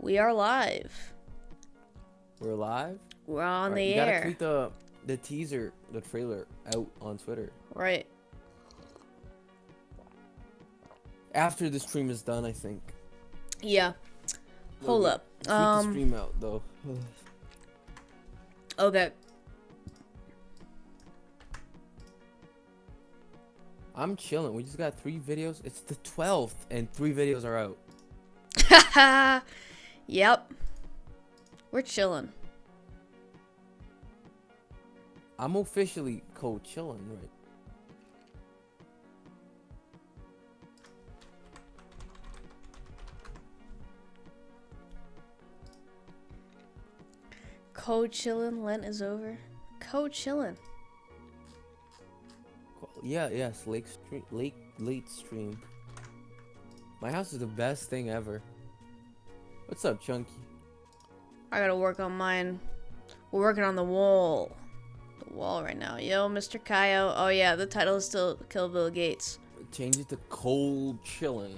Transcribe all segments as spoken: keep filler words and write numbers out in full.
We are live. We're live? We're on Alright, the you gotta air. tweet the the teaser, the trailer out on Twitter. Right. After the stream is done, I think. Yeah. Hold Okay. up. Tweet Um. the stream out though. Okay. I'm chilling. We just got three videos. It's the twelfth and three videos are out. Haha. Yep. We're chilling. I'm officially cold chilling, right? Co chillin'. Lent is over. Co chillin'. Cool. Yeah, yes, lake stream, lake late stream. My house is the best thing ever. What's up, Chunky? I gotta work on mine. We're working on the wall. The wall right now. Yo, Mister Kaio. Oh yeah, the title is still Kill Bill Gates. Change it to cold chillin'.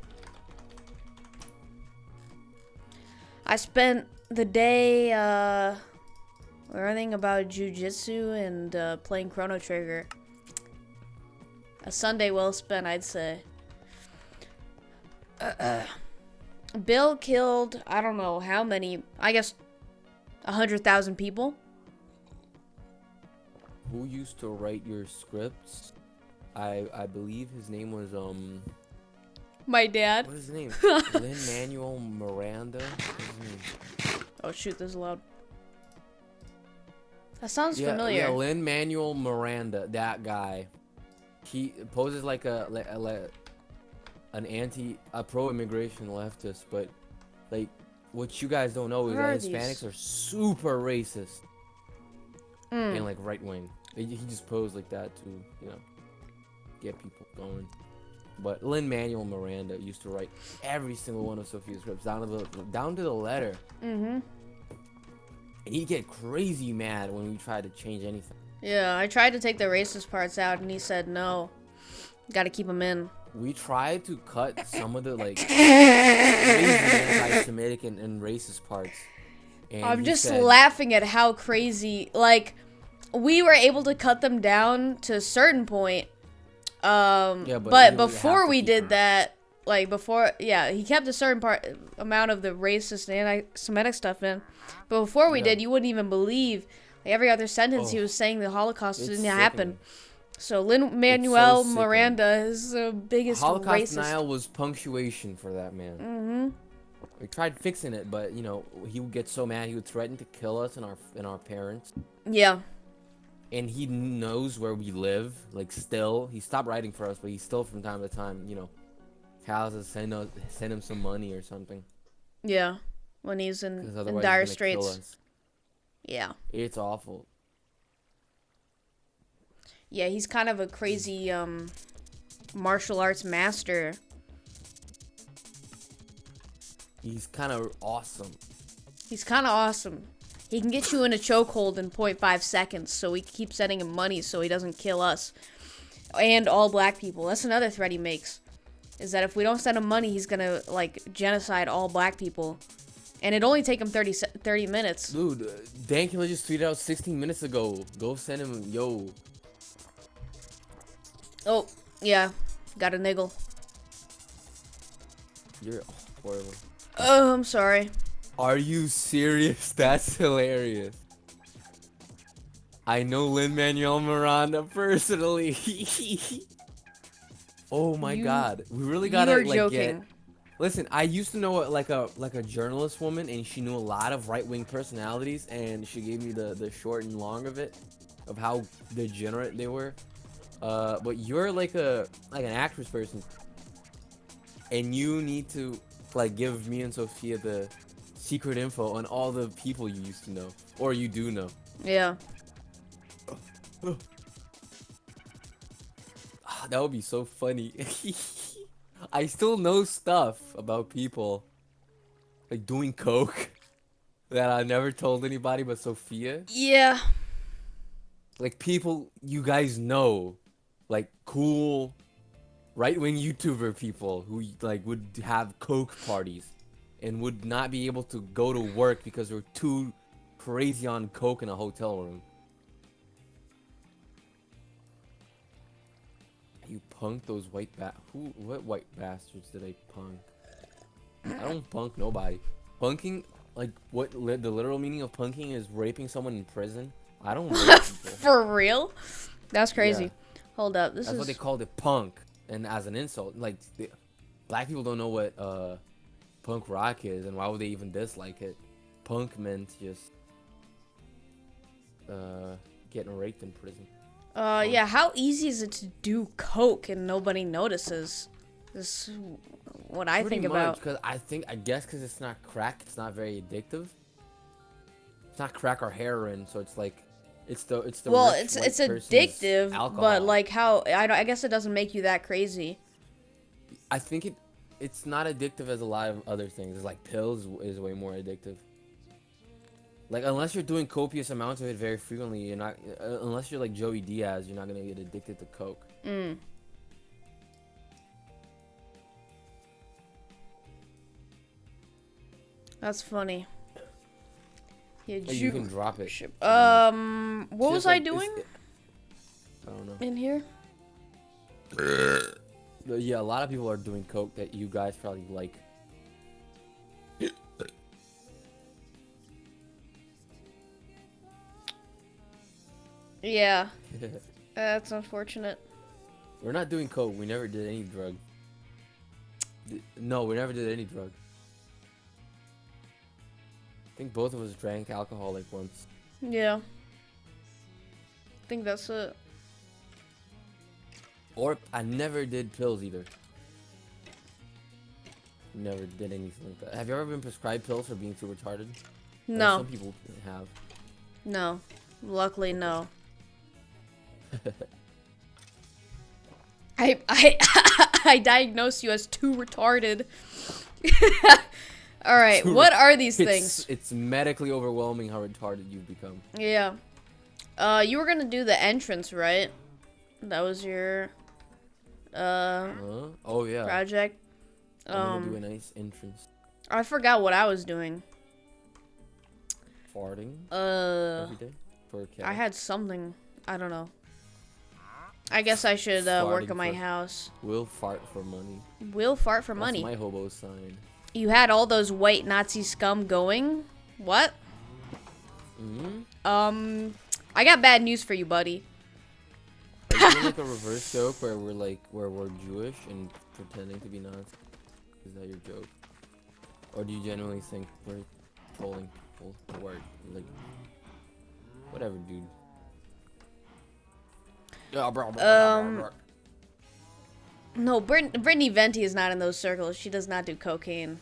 I spent the day uh, learning about jujitsu and uh, playing Chrono Trigger. A Sunday well spent, I'd say. Uh, Bill killed, I don't know how many, I guess a hundred thousand people. Who used to write your scripts? I I believe his name was um. My dad. What is his name? Lin Manuel Miranda. What's his name? Oh shoot, this is loud. That sounds Yeah, familiar. yeah, Lin Manuel Miranda. That guy. He poses like a like, a, like an anti, a pro-immigration leftist, but like what you guys don't know is What are that Hispanics these? are super racist Mm. and like right wing. He he just posed like that to you know get people going. But Lin Manuel Miranda used to write every single one of Sophia's scripts down to the down to the letter, Mm-hmm. and he'd get crazy mad when we tried to change anything. Yeah, I tried to take the racist parts out and he said no. Gotta keep them in. We tried to cut some of the like crazy anti-Semitic and, and racist parts. And I'm he just said, laughing at how crazy, like, we were able to cut them down to a certain point. Um, Yeah, but but, you would have before to we keep did them. that, like, before, yeah, he kept a certain part, amount of the racist and anti-Semitic stuff in. But before we Yeah. did, you wouldn't even believe, like, every other sentence he Oh, was saying the Holocaust it's didn't happen. sickening. So Lin Manuel sickening. Miranda is the biggest Holocaust racist. denial was punctuation for that man. Mm-hmm. We tried fixing it, but you know he would get so mad he would threaten to kill us and our and our parents. Yeah. And he knows where we live. Like still, he stopped writing for us, but he still from time to time, you know, tells us send us send him some money or something. Yeah. When he's in, Because in otherwise dire he's gonna kill straits. us. Yeah. It's awful. Yeah, he's kind of a crazy um martial arts master. He's kind of awesome. He's kind of awesome. He can get you in a chokehold in point five seconds, so we keep sending him money so he doesn't kill us. And all black people. That's another threat he makes. Is that if we don't send him money, he's gonna, like, genocide all black people. And it'd only take him thirty, se- thirty minutes. Dude, uh, Dan Killer just tweeted out sixteen minutes ago. Go send him, yo. Oh, yeah. Got a niggle. You're horrible. Oh, I'm sorry. Are you serious? That's hilarious. I know Lin Manuel Miranda personally. Oh my You- god, we really gotta You're like joking. get. Listen, I used to know a, like a like a journalist woman, and she knew a lot of right wing personalities, and she gave me the the short and long of it, of how degenerate they were. Uh, but you're like a like an actress person, and you need to like give me and Sophia the secret info on all the people you used to know, or you do know. Yeah. Ah, that would be so funny. I still know stuff about people like doing coke that I never told anybody but Sophia. Yeah. Like people you guys know, like cool right-wing YouTuber people who like would have coke parties and would not be able to go to work because they're too crazy on coke in a hotel room. You punk those white ba- who what white bastards did I punk? I don't punk nobody. Punking, like what li- the literal meaning of punking is raping someone in prison. I don't rape people. For real? That's crazy. Yeah. Hold up. This That's is what they called it, punk, and as an insult. Like the, black people don't know what uh punk rock is, and why would they even dislike it? Punk meant just uh getting raped in prison. Uh, yeah, how easy is it to do coke and nobody notices? This is what I Pretty think much, about. because I think I guess because it's not crack, it's not very addictive. It's not crack or heroin, so it's like it's the it's the Well, rich it's white it's person's addictive, alcohol. but like how I don't, I guess it doesn't make you that crazy. I think it it's not addictive as a lot of other things. It's like pills is way more addictive. Like unless you're doing copious amounts of it very frequently, you're not. Uh, unless you're like Joey Diaz, you're not gonna get addicted to coke. Mm. That's funny. Yeah, Hey, you can drop it. Um, what It's was just I like- it's- doing it- I don't know. in here? But yeah, a lot of people are doing coke that you guys probably like. Yeah, that's unfortunate. We're not doing coke. We never did any drug. D- No, we never did any drug. I think both of us drank alcohol like once. Yeah, I think that's it. Or I never did pills either. Never did anything like that. Have you ever been prescribed pills for being too retarded? I know No, Some people have. no. Luckily, no. I I I diagnosed you as too retarded. All right, Too what re- are these It's, things? it's medically overwhelming how retarded you've become. Yeah. Uh, you were gonna do the entrance, right? That was your uh Huh? Oh yeah. project. I'm gonna do Um, a nice entrance. I forgot what I was doing. Farting Uh, every day for a cat. I had something. I don't know. I guess I should uh, work Farting on my for- house. Will fart for money. Will fart for That's money. my hobo sign. You had all those white Nazi scum going. What? hmm Um, I got bad news for you, buddy. Are you doing like a reverse joke where we're like where we're Jewish and pretending to be Nazi? Is that your joke? Or do you genuinely think we're trolling people? Or like whatever, dude. Yeah, bro, bro, bro, Um, bro. No, Brit- Brittany Venti is not in those circles. She does not do cocaine.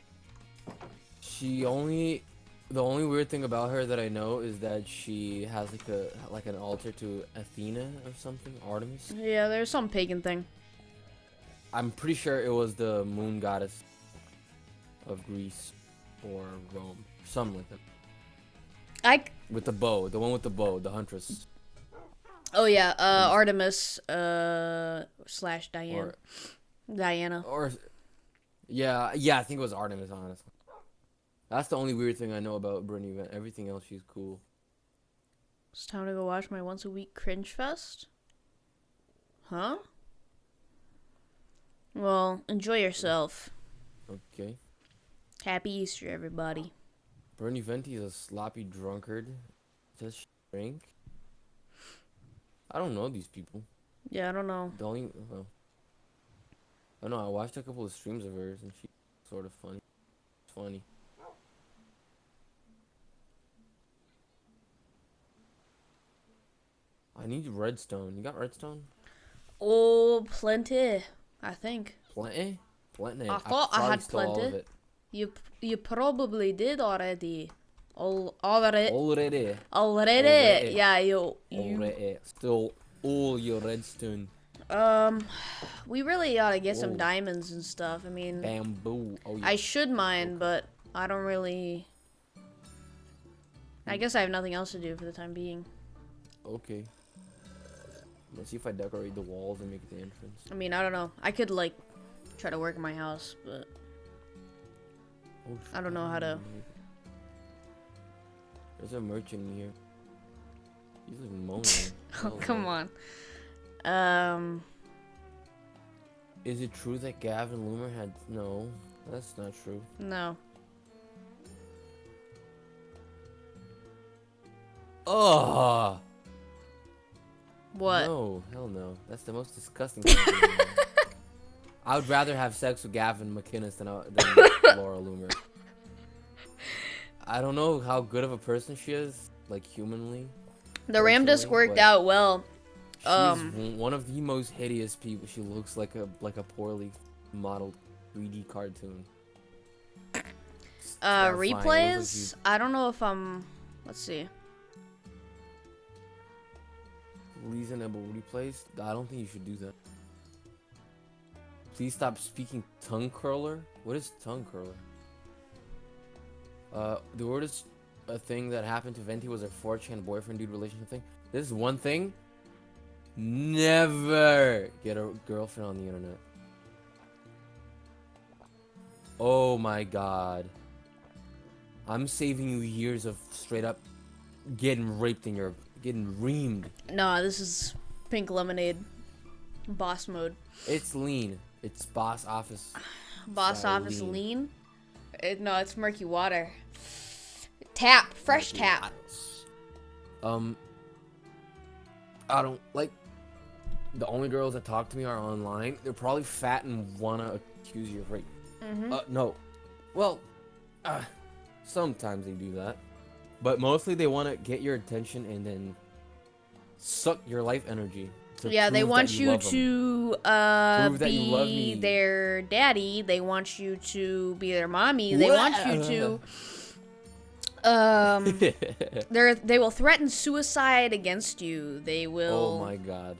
She only the only weird thing about her that I know is that she has like a like an altar to Athena or something, Artemis. Yeah, there's some pagan thing. I'm pretty sure it was the moon goddess of Greece or Rome, something like that. I With the bow, the one with the bow, the huntress. oh yeah, uh, Artemis uh slash Diana. Or, Diana. or, yeah, yeah, I think it was Artemis, honestly. That's the only weird thing I know about Brittany. Van- Everything else, she's cool. It's time to go watch my once a week cringe fest. Huh? Well, enjoy yourself. Okay. Happy Easter, everybody. Bernie Venti is a sloppy drunkard. Does she drink? I don't know these people. Yeah, I don't know. The only, well, I don't know. I watched a couple of streams of hers, and she's sort of funny. It's funny. I need redstone. You got redstone? Oh, plenty. I think Plenty? Plenty. I thought I probably had stole all of plenty. it. you. You probably did already. All already. Already. Already. Already. Yeah, you. You. Already. Still all your redstone. Um, we really ought to get some Whoa. diamonds and stuff. I mean, Bamboo. Oh, yeah. I should mine, but I don't really. I guess I have nothing else to do for the time being. Okay. Let's see if I decorate the walls and make the entrance. I mean, I don't know. I could like try to work in my house, but Oh, I don't know how to. There's a merchant in here. He's like moaning. Oh, come on. Um. Is it true that Gavin Loomer had no? That's not true. No. Oh. What? No, hell no. That's the most disgusting thing. I've ever done. I would rather have sex with Gavin McInnes than, uh, than Laura Loomer. I don't know how good of a person she is, like humanly. The ram disc worked but out well. She's Um. one of the most hideous people. She looks like a like a poorly modeled three D cartoon. It's Uh, terrifying. It looks replays. like I don't know if I'm. Let's see. you- reasonable replays. I don't think you should do that. Please stop speaking tongue curler. What is tongue curler? Uh, the word is a thing that happened to Venti was a four chan boyfriend dude relationship thing. This is one thing. Never get a girlfriend on the internet. Oh my god. I'm saving you years of straight up getting raped in your getting reamed. No, this is pink lemonade. Boss mode. It's lean. It's boss office. Boss Sorry, office lean. lean. It, no, it's murky water. Tap, fresh Murky tap. waters. Um, I don't like. The only girls that talk to me are online. They're probably fat and wanna accuse you of rape. Mm-hmm. Uh, no. Well, uh, sometimes they do that, but mostly they wanna get your attention and then suck your life energy. to Yeah, they prove that want you, love 'em. to uh, Prove that you love be me. their daddy. They want you to be their mommy. They want you to. Um, they they will threaten suicide against you. They will. Oh my god.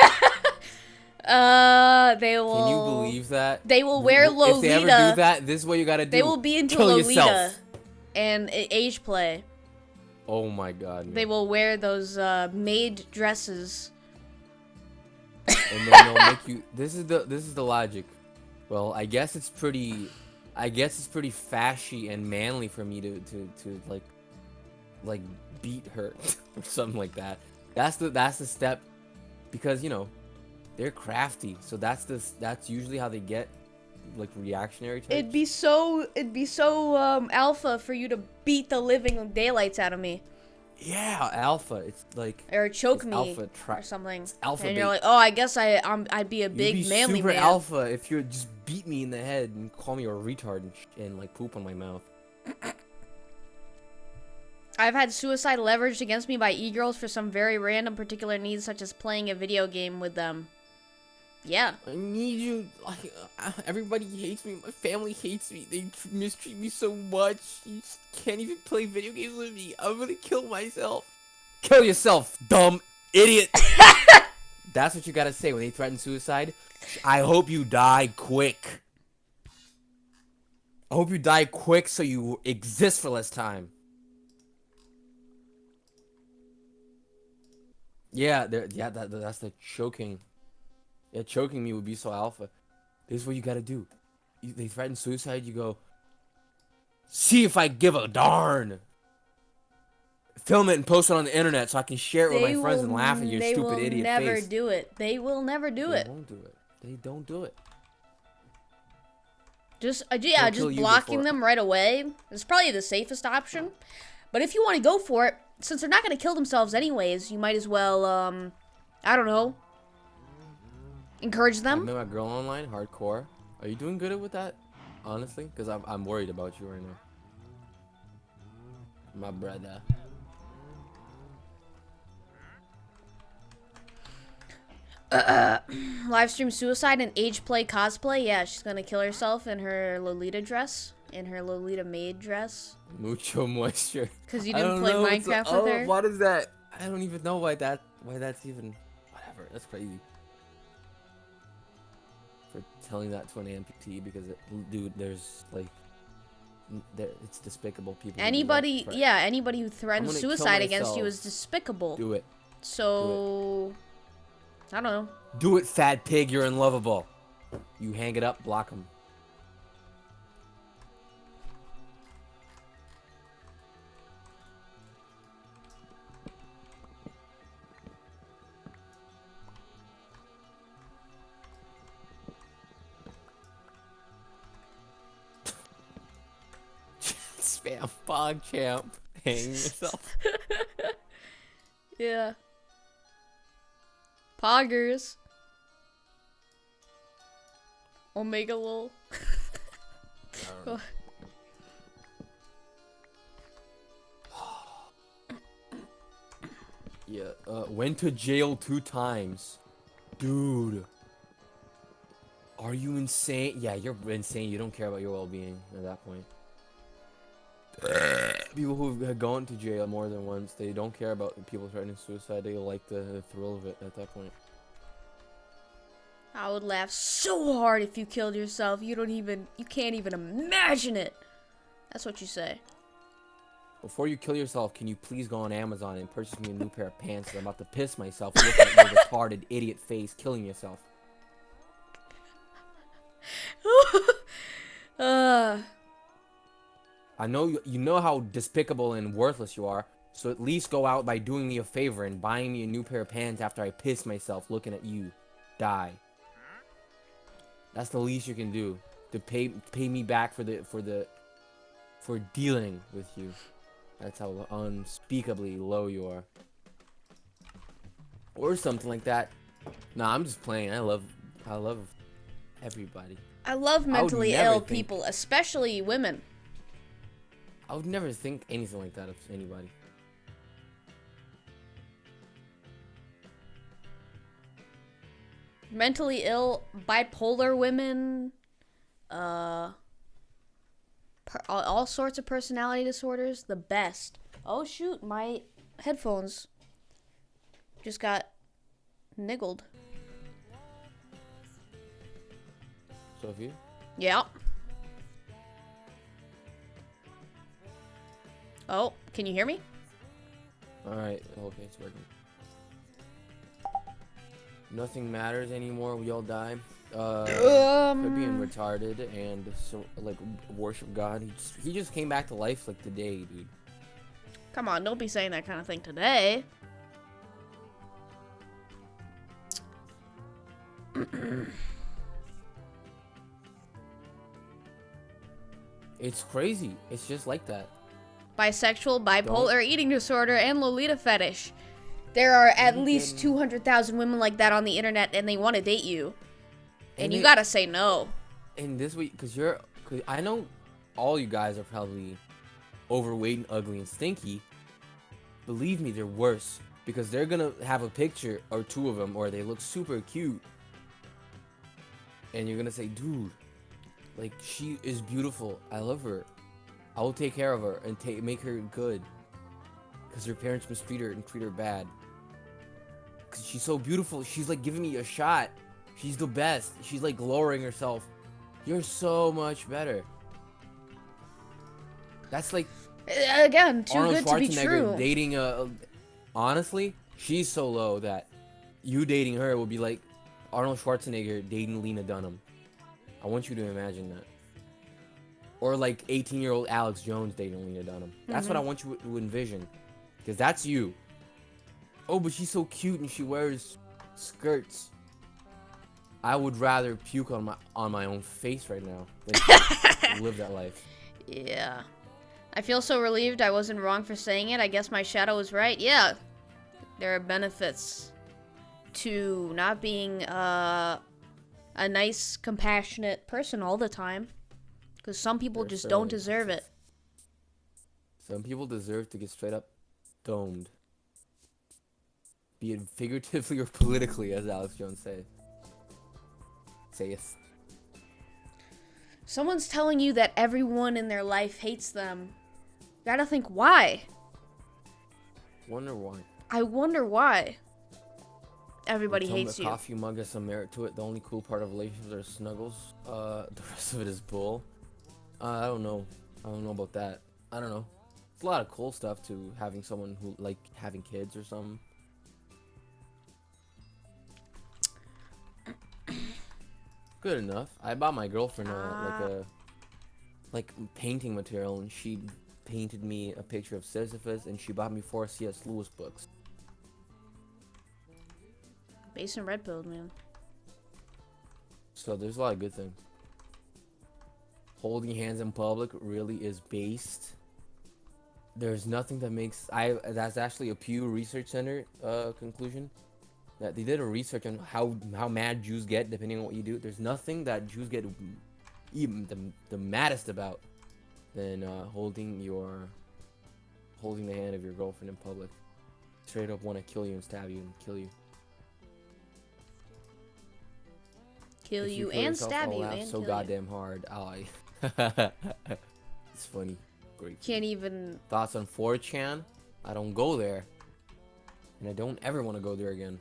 Uh, they will. Can you believe that? They will wear Lolita. If they ever do that, this is what you gotta do. They will be into Kill Lolita yourself. and a- age play. Oh my god. Man. They will wear those uh, maid dresses. And then they'll make you. This is the this is the logic. Well, I guess it's pretty. I guess it's pretty fashy and manly for me to to to like, like beat her or something like that. That's the that's the step, because you know, they're crafty. So that's the that's usually how they get like reactionary types. It'd be so it'd be so um, alpha for you to beat the living daylights out of me, Yeah, alpha. It's like or choke it's me, alpha tra- or something. alpha and you're bait. like, oh, I guess I I'm, I'd be a You'd big be manly super man. alpha if you just beat me in the head and call me a retard and, sh- and like poop on my mouth. I've had suicide leveraged against me by e-girls for some very random particular needs, such as playing a video game with them. Yeah. I need you. Like, uh, everybody hates me. My family hates me. They tr- mistreat me so much. You just can't even play video games with me. I'm gonna kill myself. Kill yourself, dumb idiot. That's what you gotta say when they threaten suicide. I hope you die quick. I hope you die quick so you exist for less time. Yeah, there. Yeah, that, that's the choking. Yeah, choking me would be so alpha. This is what you gotta do. You, they threaten suicide, you go, see if I give a darn. Film it and post it on the internet so I can share it with They my friends will- and laugh at your they stupid will idiot never face. do it. They will never do they it. won't do it. They don't do it. Just uh, yeah, They'll kill just you blocking before- them right away is probably the safest option. But if you want to go for it, since they're not going to kill themselves anyways, you might as well, um, I don't know, encourage I them. met my girl online, hardcore. Are you doing good with that? Honestly? Because I'm, I'm worried about you right now. My brother. Live stream suicide and age play cosplay. Yeah, she's going to kill herself in her Lolita dress, in her Lolita maid dress. Mucho moisture. Because you I didn't don't play know, it's a- Minecraft oh, with her. What is that? I don't even know why that why that's even whatever. That's crazy. For telling that to an amputee because it, dude, there's like n- there it's despicable people. who do that, Anybody, but yeah, anybody who threatens gonna kill suicide against you myself. is despicable. Do it. So, I don't know. Do it, fat pig. You're unlovable. You hang it up, block him. Spam Pog Champ. Hang yourself. Yeah. Poggers. Omega lol. I don't know. Yeah, uh, went to jail two times. Dude. Are you insane? Yeah, you're insane. You don't care about your well-being at that point. People who have gone to jail more than once, they don't care about people threatening suicide. They like the, the thrill of it at that point. I would laugh so hard if you killed yourself. You don't even, you can't even imagine it. That's what you say. Before you kill yourself, can you please go on Amazon and purchase me a new pair of pants? I'm about to piss myself looking at your retarded idiot face killing yourself. uh, I know you, you know how despicable and worthless you are, so at least go out by doing me a favor and buying me a new pair of pants after I piss myself looking at you die. That's the least you can do to pay pay me back for the for the for dealing with you. That's how unspeakably low you are. Or something like that. Nah, I'm just playing. I love I love everybody. I love I would mentally never ill think- people, especially women. I would never think anything like that of anybody. Mentally ill, bipolar women, uh, per- all, all sorts of personality disorders, the best. Oh shoot, my headphones just got niggled. Sophie? Yeah. Oh, can you hear me? Alright, okay, it's working. Nothing matters anymore, we all die. Uh, for being Um, retarded and so, like, worship God. He just, he just came back to life, like, today, dude. come on, don't be saying that kind of thing today. It's crazy. It's just like that. Bisexual, bipolar, eating disorder, and Lolita fetish. There are at You least can- two hundred thousand women like that on the internet, and they want to date you. And, And you it- gotta say no. And this week, because you're, cause I know all you guys are probably overweight and ugly and stinky. Believe me, they're worse. Because they're gonna have a picture or two of them, or they look super cute. And you're gonna say, dude, like, she is beautiful. I love her. I will take care of her and take make her good. Because her parents mistreat her and treat her bad. Because she's so beautiful. She's like giving me a shot. She's the best. She's like lowering herself. You're so much better. That's like Uh, Again, too Arnold good to be Schwarzenegger true. dating a, a. Honestly, she's so low that you dating her would be like Arnold Schwarzenegger dating Lena Dunham. I want you to imagine that. Or like eighteen-year-old Alex Jones dating Lena Dunham. That's what I want you to envision. Because that's you. Oh, but she's so cute and she wears skirts. I would rather puke on my on my own face right now than to live that life. Yeah. I feel so relieved I wasn't wrong for saying it. I guess my shadow was right. Yeah. There are benefits to not being uh, a nice, compassionate person all the time. Because some people There's just don't certainly deserve it. Some people deserve to get straight up domed. Be it figuratively or politically, as Alex Jones says. Saith. Someone's telling you that everyone in their life hates them. You gotta think why. Wonder why. I wonder why. Everybody Tell 'em hates the you. coffee mug has some merit to it. The only cool part of relationships are snuggles. Uh, the rest of it is bull. Uh, I don't know. I don't know about that. I don't know. It's a lot of cool stuff to having someone who like having kids or something. Good enough. I bought my girlfriend uh, like a like painting material, and she painted me a picture of Sisyphus, and she bought me four C S Lewis books. Base and red pilled, man. So there's a lot of good things. Holding hands in public really is based. there's nothing that makes I. That's actually a Pew Research Center uh, conclusion. That they did a research on how how mad Jews get depending on what you do. There's nothing that Jews get even the, the maddest about than uh, holding your holding the hand of your girlfriend in public. Straight up want to kill you and stab you and kill you. Kill If you kill and yourself, stab I'll you laugh and so kill goddamn hard. I. It's funny. Great. you. Can't even. Thoughts on four chan? I don't go there, and I don't ever want to go there again.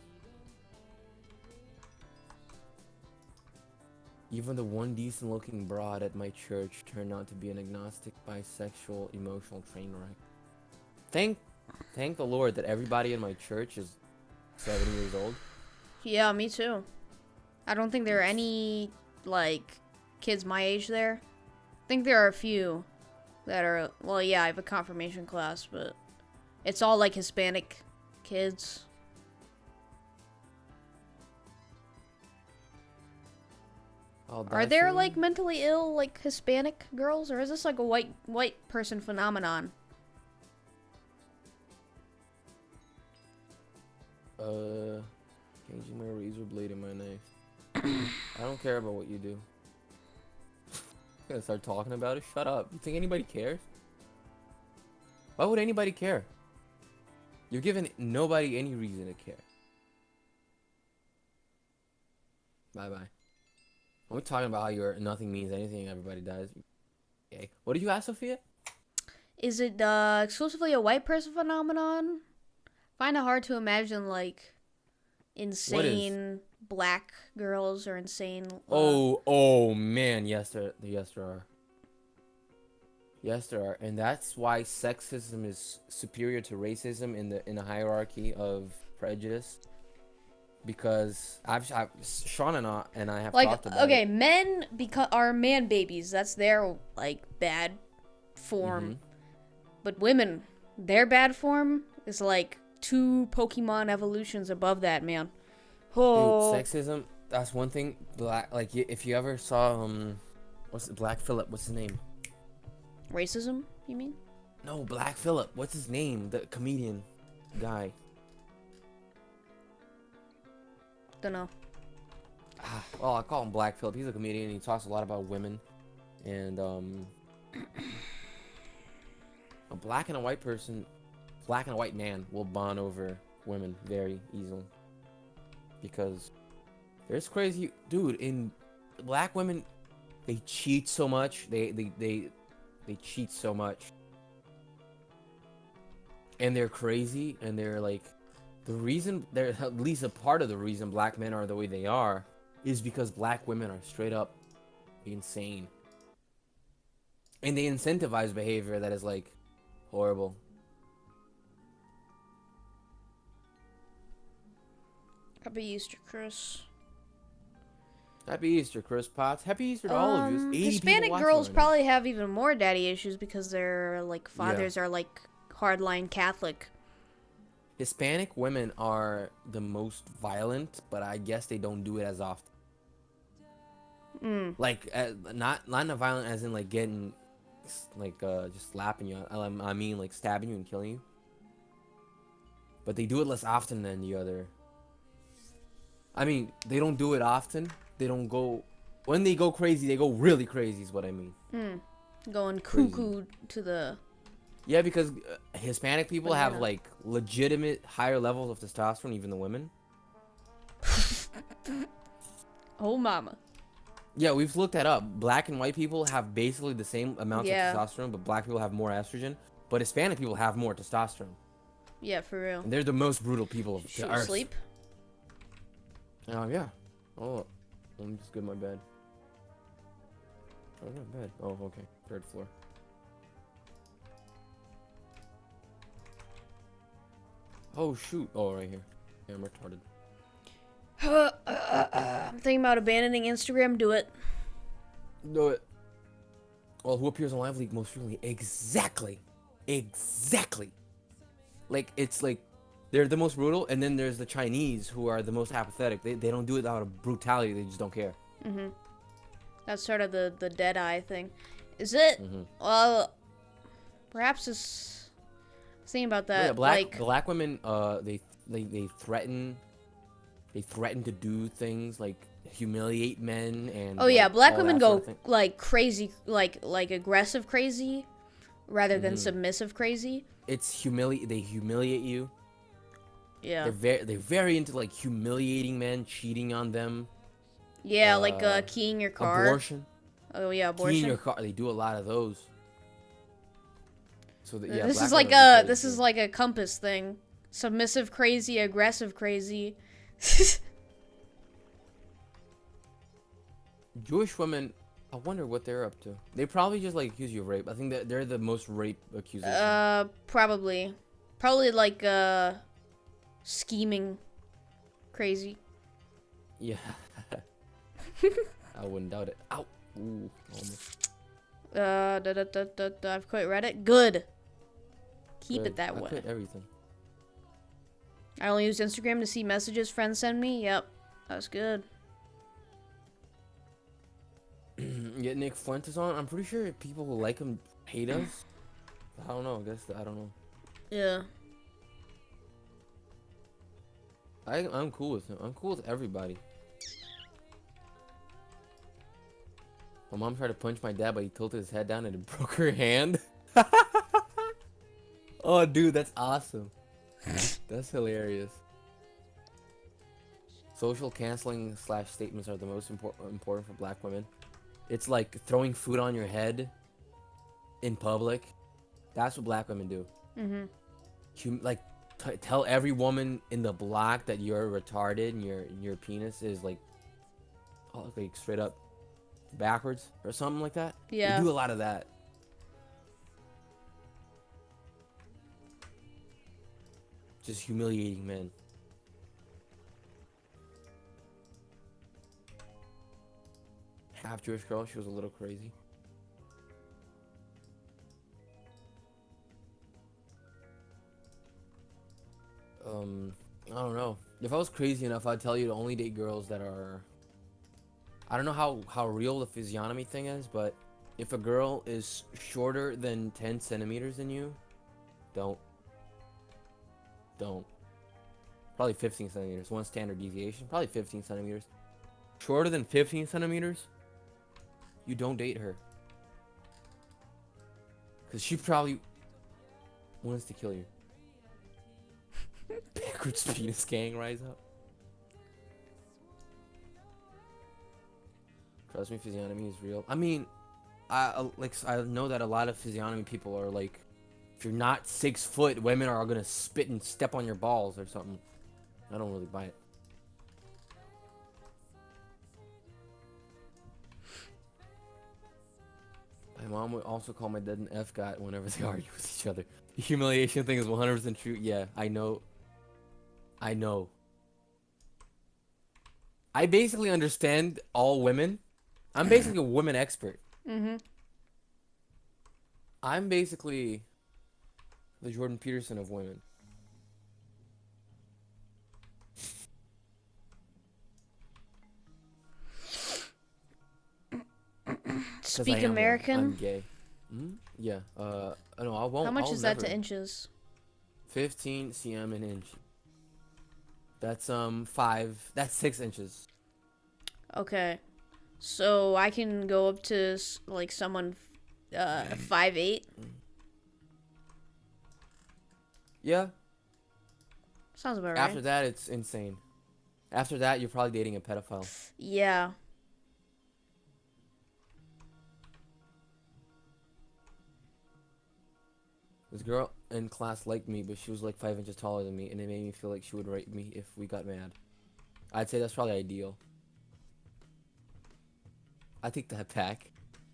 Even the one decent looking broad at my church turned out to be an agnostic, bisexual, emotional train wreck. Thank, thank the Lord that everybody in my church is seven years old. Yeah, me too. I don't think there are any, like, kids my age there. I think there are a few that are, well, yeah, I have a confirmation class, but it's all, like, Hispanic kids. Are there, like, mentally ill, like, Hispanic girls, or is this, like, a white white person phenomenon? Uh, changing my razor blade in my knife. I don't care about what you do. I'm gonna start talking about it. Shut up. You think anybody cares? Why would anybody care? You're giving nobody any reason to care. Bye bye. We're talking about how you're nothing means anything. Everybody does. Okay. What did you ask, Sophia? Is it uh, exclusively a white person phenomenon? Find it hard to imagine, like, insane black girls or insane. Uh, Oh, oh man, yes there, yes there are. Yes there are, and that's why sexism is superior to racism in the in a hierarchy of prejudice. Because I've, I've Sean and I and I have like talked about okay, it. men beca- are man babies. That's their like bad form. Mm-hmm. But women, their bad form is like two Pokemon evolutions above that, man. Oh. Dude, sexism. That's one thing. Black, like if you ever saw um, what's it, Black Phillip? What's his name? Racism? You mean? No, Black Phillip. What's his name? The comedian guy. Don't know. Ah, well, I call him Black Phillip. He's a comedian. He talks a lot about women, and um, a black and a white person, black and a white man will bond over women very easily because there's crazy dude in black women. They cheat so much. They they they they cheat so much, and they're crazy, and they're like. The reason, they're at least a part of the reason black men are the way they are, is because black women are straight up insane. And they incentivize behavior that is like horrible. Happy Easter, Chris. Happy Easter, Chris Potts. Happy Easter to all of you. Um, eighty Hispanic people watching girls right now. probably have even more daddy issues because their like fathers are like hardline Catholic. Hispanic women are the most violent, but I guess they don't do it as often. Mm. Like, uh, not not not violent as in like getting, like uh, just slapping you. I, I mean like stabbing you and killing you. But they do it less often than the other. I mean, they don't do it often. They don't go when they go crazy. They go really crazy. Is what I mean. Mm. Going Crazy. cuckoo to the. Yeah, because uh, Hispanic people have Banana. like legitimate higher levels of testosterone, even the women. Oh, mama. Yeah, we've looked that up. Black and white people have basically the same amounts Yeah. of testosterone, but black people have more estrogen. But Hispanic people have more testosterone, Yeah, for real. and they're the most brutal people of Should the we earth. sleep? Oh yeah. Oh, let me just get my bed. Oh, my bed. Oh, okay. Third floor. Oh shoot! Oh, right here. Yeah, I'm retarded. I'm thinking about abandoning Instagram. Do it. Do it. Well, who appears on Live League most frequently? Exactly. Exactly. Like, it's like, they're the most brutal, and then there's the Chinese who are the most apathetic. They, they don't do it out of brutality, they just don't care. Mm-hmm. That's sort of the, the dead eye thing. Is it? Mm-hmm. Well, perhaps it's Thinking about Oh, yeah, that, black like, black women, uh, they they they threaten, they threaten to do things like humiliate men and oh yeah, like black all women that sort go of thing. like crazy, like like aggressive crazy, rather than Mhm. submissive crazy. It's humili they humiliate you. Yeah, They're very they're very into like humiliating men, cheating on them, yeah, like uh, uh, keying your car. abortion, Oh yeah, keying abortion. your car. They do a lot of those. So that, yeah, This is black like women are a crazy this is too. like a compass thing. Submissive crazy, aggressive crazy. Jewish women, I wonder what they're up to. They probably just like accuse you of rape. I think that they're the most rape accusation. uh, probably, probably like uh, scheming, crazy. Yeah. I wouldn't doubt it. Ow. Ooh, almost. Uh, da, da, da, da, da, I've quite read it. Good. Keep Good. it that I way. quit everything. I only use Instagram to see messages friends send me. Yep, that's good. Get Nick Fuentes on. I'm pretty sure people who like him hate us. I don't know. I guess I don't know. Yeah. I I'm cool with him. I'm cool with everybody. My mom tried to punch my dad, but he tilted his head down and it broke her hand. Oh, dude, that's awesome. That's hilarious. Social canceling slash statements are the most important important for black women. It's like throwing food on your head in public. That's what black women do. Mm-hmm. Hum- like t- tell every woman in the block that you're retarded and your your penis is like, oh, like straight up backwards or something like that. Yeah. They do a lot of that. Just humiliating men. Half Jewish girl, she was a little crazy. Um, I don't know. If I was crazy enough, I'd tell you to only date girls that are. I don't know how how real the physiognomy thing is, but if a girl is shorter than ten centimeters than you, don't. Don't. Probably fifteen centimeters. One standard deviation. Probably fifteen centimeters. Shorter than fifteen centimeters, you don't date her. Because she probably wants to kill you. Backwards penis gang rise up. Trust me, physiognomy is real. I mean, I uh, like I know that a lot of physiognomy people are like, if you're not six foot, women are gonna spit and step on your balls or something. I don't really buy it. My mom would also call my dad an F-got whenever they argue with each other. The humiliation thing is one hundred percent true. Yeah, I know. I know. I basically understand all women. I'm basically a women expert. Mm-hmm. I'm basically the Jordan Peterson of women. Speak I am one. American. I'm gay. Hmm? Yeah. Uh, no, I won't. How much I'll is that never. to inches? fifteen centimeters an inch. That's um five. That's six inches. Okay. So I can go up to s- like someone uh five eight. Yeah. Sounds about right. After that, it's insane. After that, you're probably dating a pedophile. Yeah. This girl in class liked me, but she was like five inches taller than me, and it made me feel like she would rape me if we got mad. I'd say that's probably ideal. I take that back.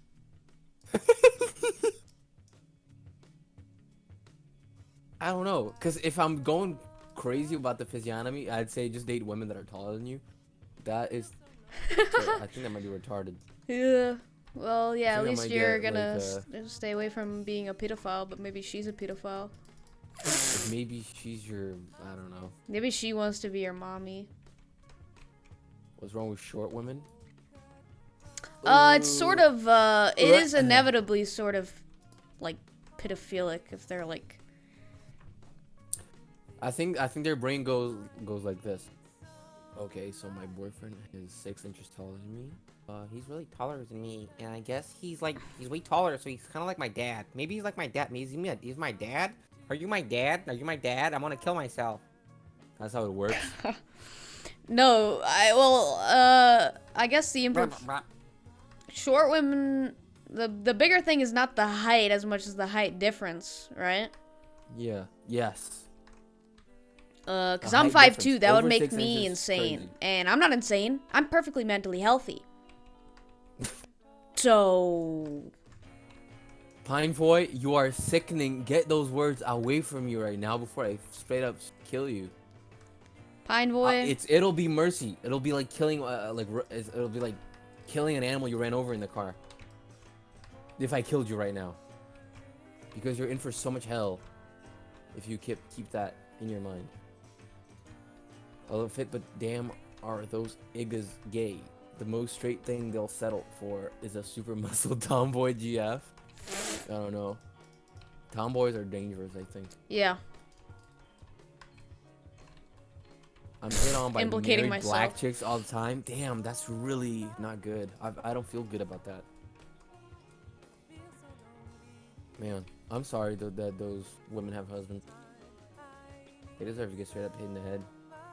I don't know, cause if I'm going crazy about the physiognomy, I'd say just date women that are taller than you. That is, I think that might be retarded. Yeah. Well, yeah. I At think I least might you're get, gonna like, s- uh, stay away from being a pedophile, but maybe she's a pedophile. Like maybe she's your, I don't know. Maybe she wants to be your mommy. What's wrong with short women? Uh, it's sort Ooh. of, uh, it Ooh. is inevitably sort of, like, pedophilic if they're, like, I think I think their brain goes goes like this. Okay, so my boyfriend is six inches taller than me. Uh, he's really taller than me, and I guess he's like he's way taller, so he's kind of like my dad. Maybe he's like my dad. Maybe he's, me- he's my dad. Are you my dad? Are you my dad? I want to kill myself. That's how it works. No, I well, uh, I guess the improv short women. The the bigger thing is not the height as much as the height difference, right? Yeah. Yes. Uh, cause The I'm height five difference two. That would over make six me inches is insane, crazy. and I'm not insane. I'm perfectly mentally healthy. So Pine Boy, you are sickening. Get those words away from you right now before I straight up kill you. Pine Uh, Boy. it's it'll be mercy. It'll be like killing uh, like r- it's- it'll be like killing an animal you ran over in the car. If I killed you right now, because you're in for so much hell. If you keep keep that in your mind. A little fit, but damn, are those niggas gay? The most straight thing they'll settle for is a super muscle tomboy G F. I don't know. Tomboys are dangerous, I think. Yeah. I'm hit on by Implicating married black myself. chicks all the time. Damn, that's really not good. I, I don't feel good about that. Man, I'm sorry though that those women have husbands. They deserve to get straight up hit in the head.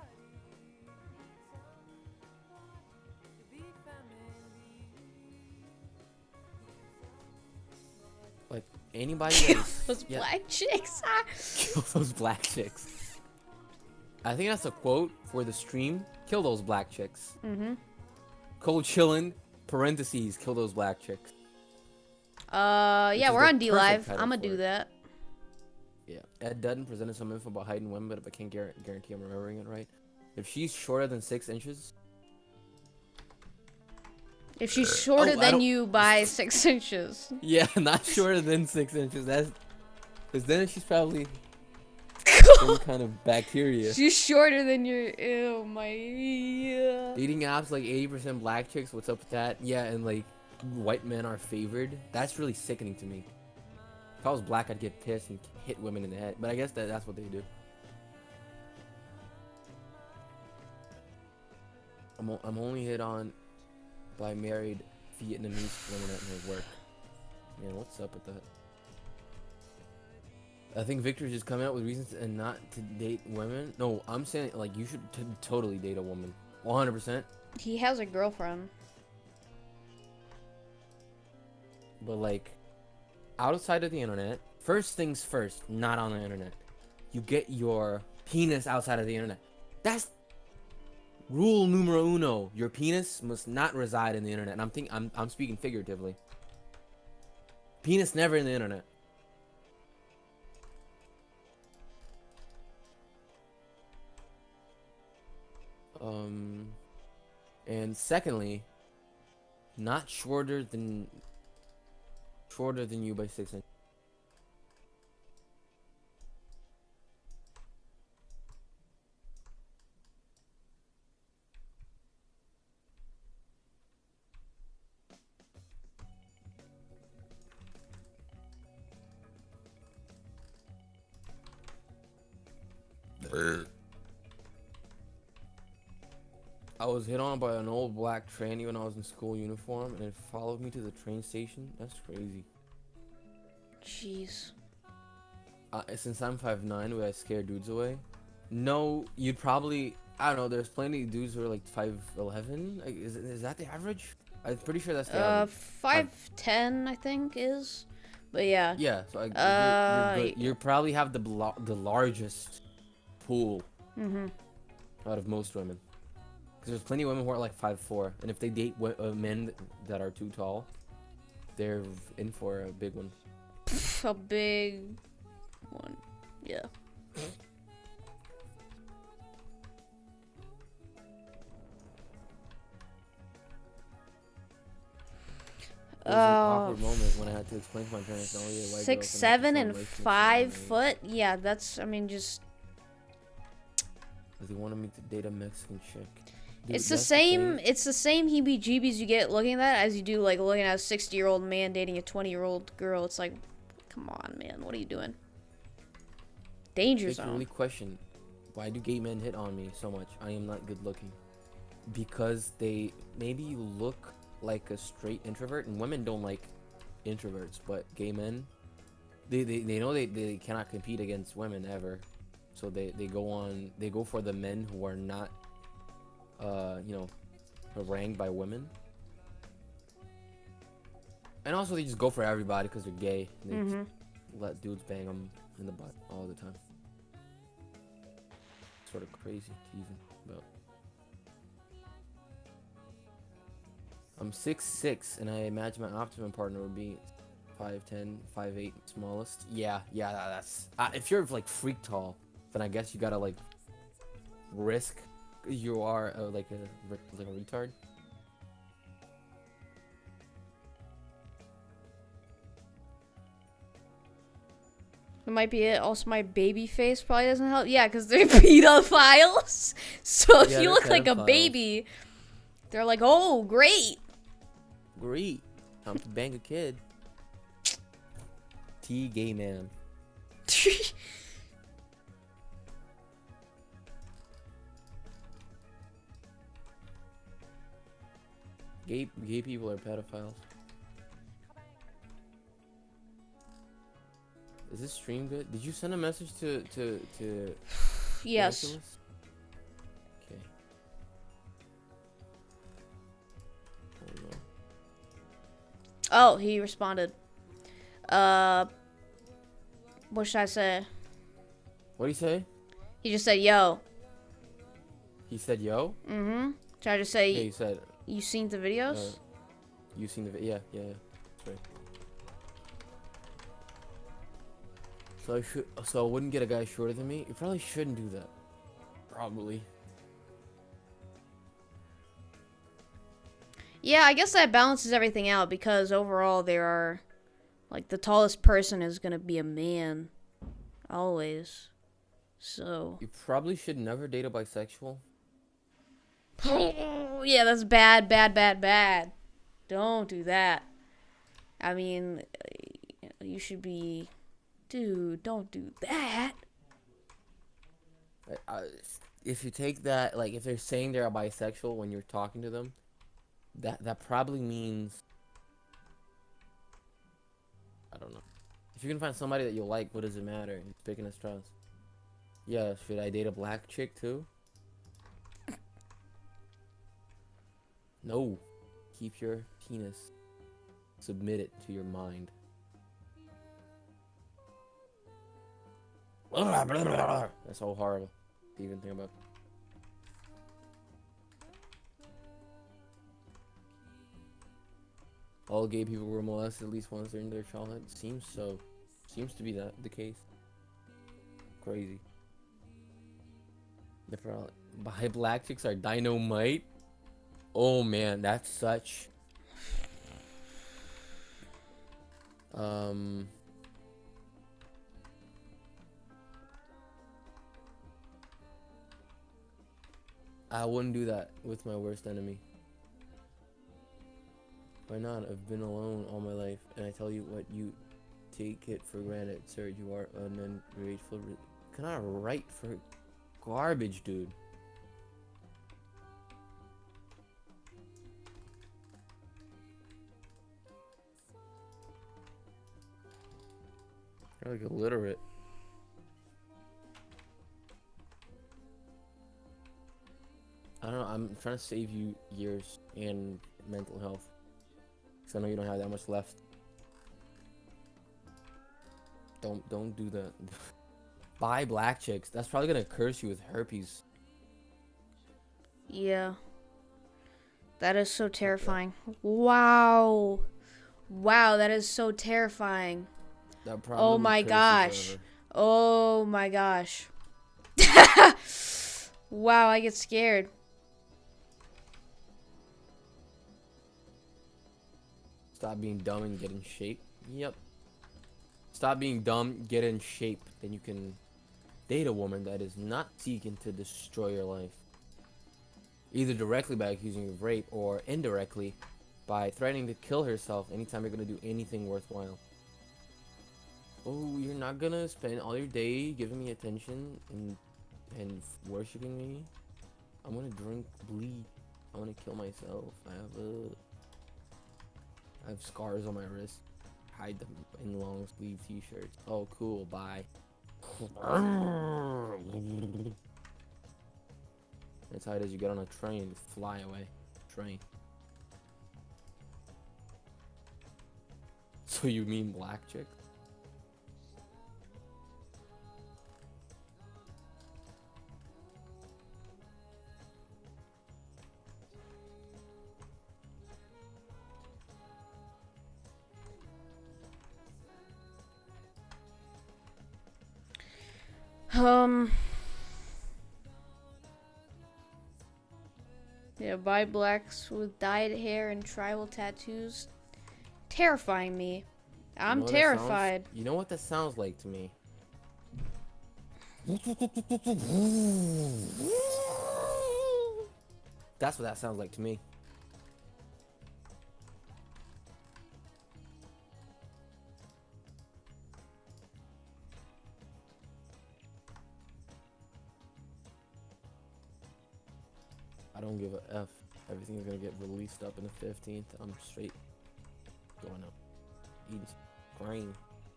Like anybody that is, Those yeah, black chicks. Ah. kill those black chicks. I think that's a quote for the stream. Kill those black chicks. Mm-hmm. Cold chillin', parentheses, kill those black chicks. Uh, Which yeah, is we're the on D perfect Live. title I'm gonna for do it. that. Yeah. Ed Dutton presented some info about height and women, but I can't guar- guarantee I'm remembering it right. If she's shorter than six inches, If she's shorter Oh, I than don't- you by six inches. yeah, not shorter than six inches. That's because then she's probably some kind of bacteria. She's shorter than your. Ew, my. Yeah. Dating apps like eighty percent black chicks. What's up with that? Yeah, and like white men are favored. That's really sickening to me. If I was black, I'd get pissed and hit women in the head. But I guess that that's what they do. I'm o- I'm only hit on by married Vietnamese women at my work. Man, what's up with that? I think Victor's just coming out with reasons and not to date women. No, I'm saying like you should t- totally date a woman, one hundred percent. He has a girlfriend. But like, outside of the internet, first things first, not on the internet. You get your penis outside of the internet. That's rule numero uno. Your penis must not reside in the internet. And I'm think I'm I'm speaking figuratively. Penis never in the internet. Um, and secondly, not shorter than shorter than you by six inches. I was hit on by an old black tranny when I was in school uniform, and it followed me to the train station. That's crazy. Jeez. Uh, since I'm five nine, would I scare dudes away? No, you'd probably. I don't know. There's plenty of dudes who are like five eleven. Like, is is that the average? I'm pretty sure that's the Uh, average. five ten, I think is. But yeah. Yeah, so I, Uh, you're, you're good. You probably have the blo- the largest pool Mhm. out of most women. Because there's plenty of women who are like five four, and if they date w- uh, men that are too tall, they're in for a big one. A big one. Yeah. It was an awkward moment when I had to explain to my parents that only a white Six, girlfriend seven, had and a relationship five with me. foot. Yeah, that's. I mean, just. 'Cause they wanted me to date a Mexican chick. Dude, It's the that's same. thing. It's the same heebie-jeebies you get looking at that as you do like looking at a sixty-year-old man dating a twenty-year-old girl. It's like, come on, man, what are you doing? Danger Make you zone. really question Why do gay men hit on me so much? I am not good looking. Because they maybe you look like a straight introvert, and women don't like introverts, but gay men, they they, they know they, they cannot compete against women ever, so they, they go on they go for the men who are not uh you know harangued by women. And also they just go for everybody because they're gay. They Mm-hmm. let dudes bang them in the butt all the time. Sort of crazy to even about. I'm six six, and I imagine my optimum partner would be five ten, five eight, smallest. Yeah, yeah, that- that's... Uh, if you're, like, freak tall, then I guess you gotta, like, risk you are, uh, like, a, like a retard. It might be it. Also, my baby face probably doesn't help. Yeah, because they're pedophiles. So if Yeah, you they're look like a pedophiles. baby, they're like, oh, great. Great. Time to bang a kid. T gay man. Gay, gay people are pedophiles. Is this stream good? Did you send a message to to to? Yes. Nicholas? Okay. Oh no. Oh, he responded. Uh, what should I say? What did he say? He just said, yo. He said, "Yo." Mm-hmm. Should I just say, Yeah, he said, you seen the uh, videos? "You seen the vi-" yeah, yeah, yeah. That's right. So I should, so I wouldn't get a guy shorter than me. You probably shouldn't do that. Probably. Yeah, I guess that balances everything out because overall there are, like, the tallest person is gonna be a man. Always. So. You probably should never date a bisexual. Yeah, that's bad, bad, bad, bad. Don't do that. I mean, you should be... Dude, don't do that. I, I, if you take that, like, if they're saying they're a bisexual when you're talking to them, that that probably means, I don't know. If you can find somebody that you like, what does it matter? It's picking a straws. Yeah, should I date a black chick too? No. Keep your penis. Submit it to your mind. That's so horrible to even think about. All gay people were molested at least once during their childhood. Seems so. Seems to be that the case. Crazy. The probably by black chicks are dynamite. Oh man, that's such. Um. I wouldn't do that with my worst enemy. Why not? I've been alone all my life, and I tell you what, you take it for granted, sir. You are an ungrateful. Re- cannot write for garbage, dude. You're like illiterate. I don't know. I'm trying to save you years and mental health. Cause I know you don't have that much left. Don't don't do that. Buy black chicks. That's probably gonna curse you with herpes. Yeah. That is so terrifying. Wow. Wow, that is so terrifying. That probably Oh would my curse you gosh. forever. Oh my gosh. Wow, I get scared. Stop being dumb and get in shape. Yep. Stop being dumb, get in shape. Then you can date a woman that is not seeking to destroy your life. Either directly by accusing you of rape or indirectly by threatening to kill herself anytime you're going to do anything worthwhile. Oh, you're not going to spend all your day giving me attention and and worshiping me. I'm gonna drink bleed. I wanna kill myself. I have a I have scars on my wrist. Hide them in long sleeve t-shirts. Oh cool, bye. That's how it is. You get on a train, fly away. Train. So you mean black chick? Um. Yeah, bi blacks with dyed hair and tribal tattoos. Terrifying me. You I'm know what that sounds- terrified. You know what that sounds like to me? That's what that sounds like to me. I don't give a F. Everything's gonna get released up in the fifteenth. I'm straight going up. Eating some grain.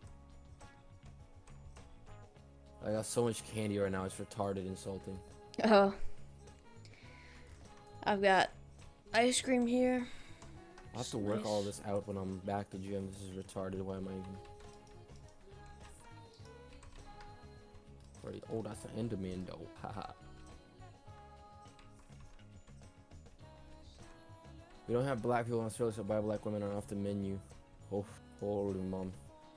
I got so much candy right now, it's retarded insulting. Oh. I've got ice cream here. I'll have to work all this out when I'm back to gym. This is retarded. Why am I even... Already... Oh, that's an Enderman though. Haha. We don't have black people in Australia, so bi black women are off the menu. Oh, holy mom.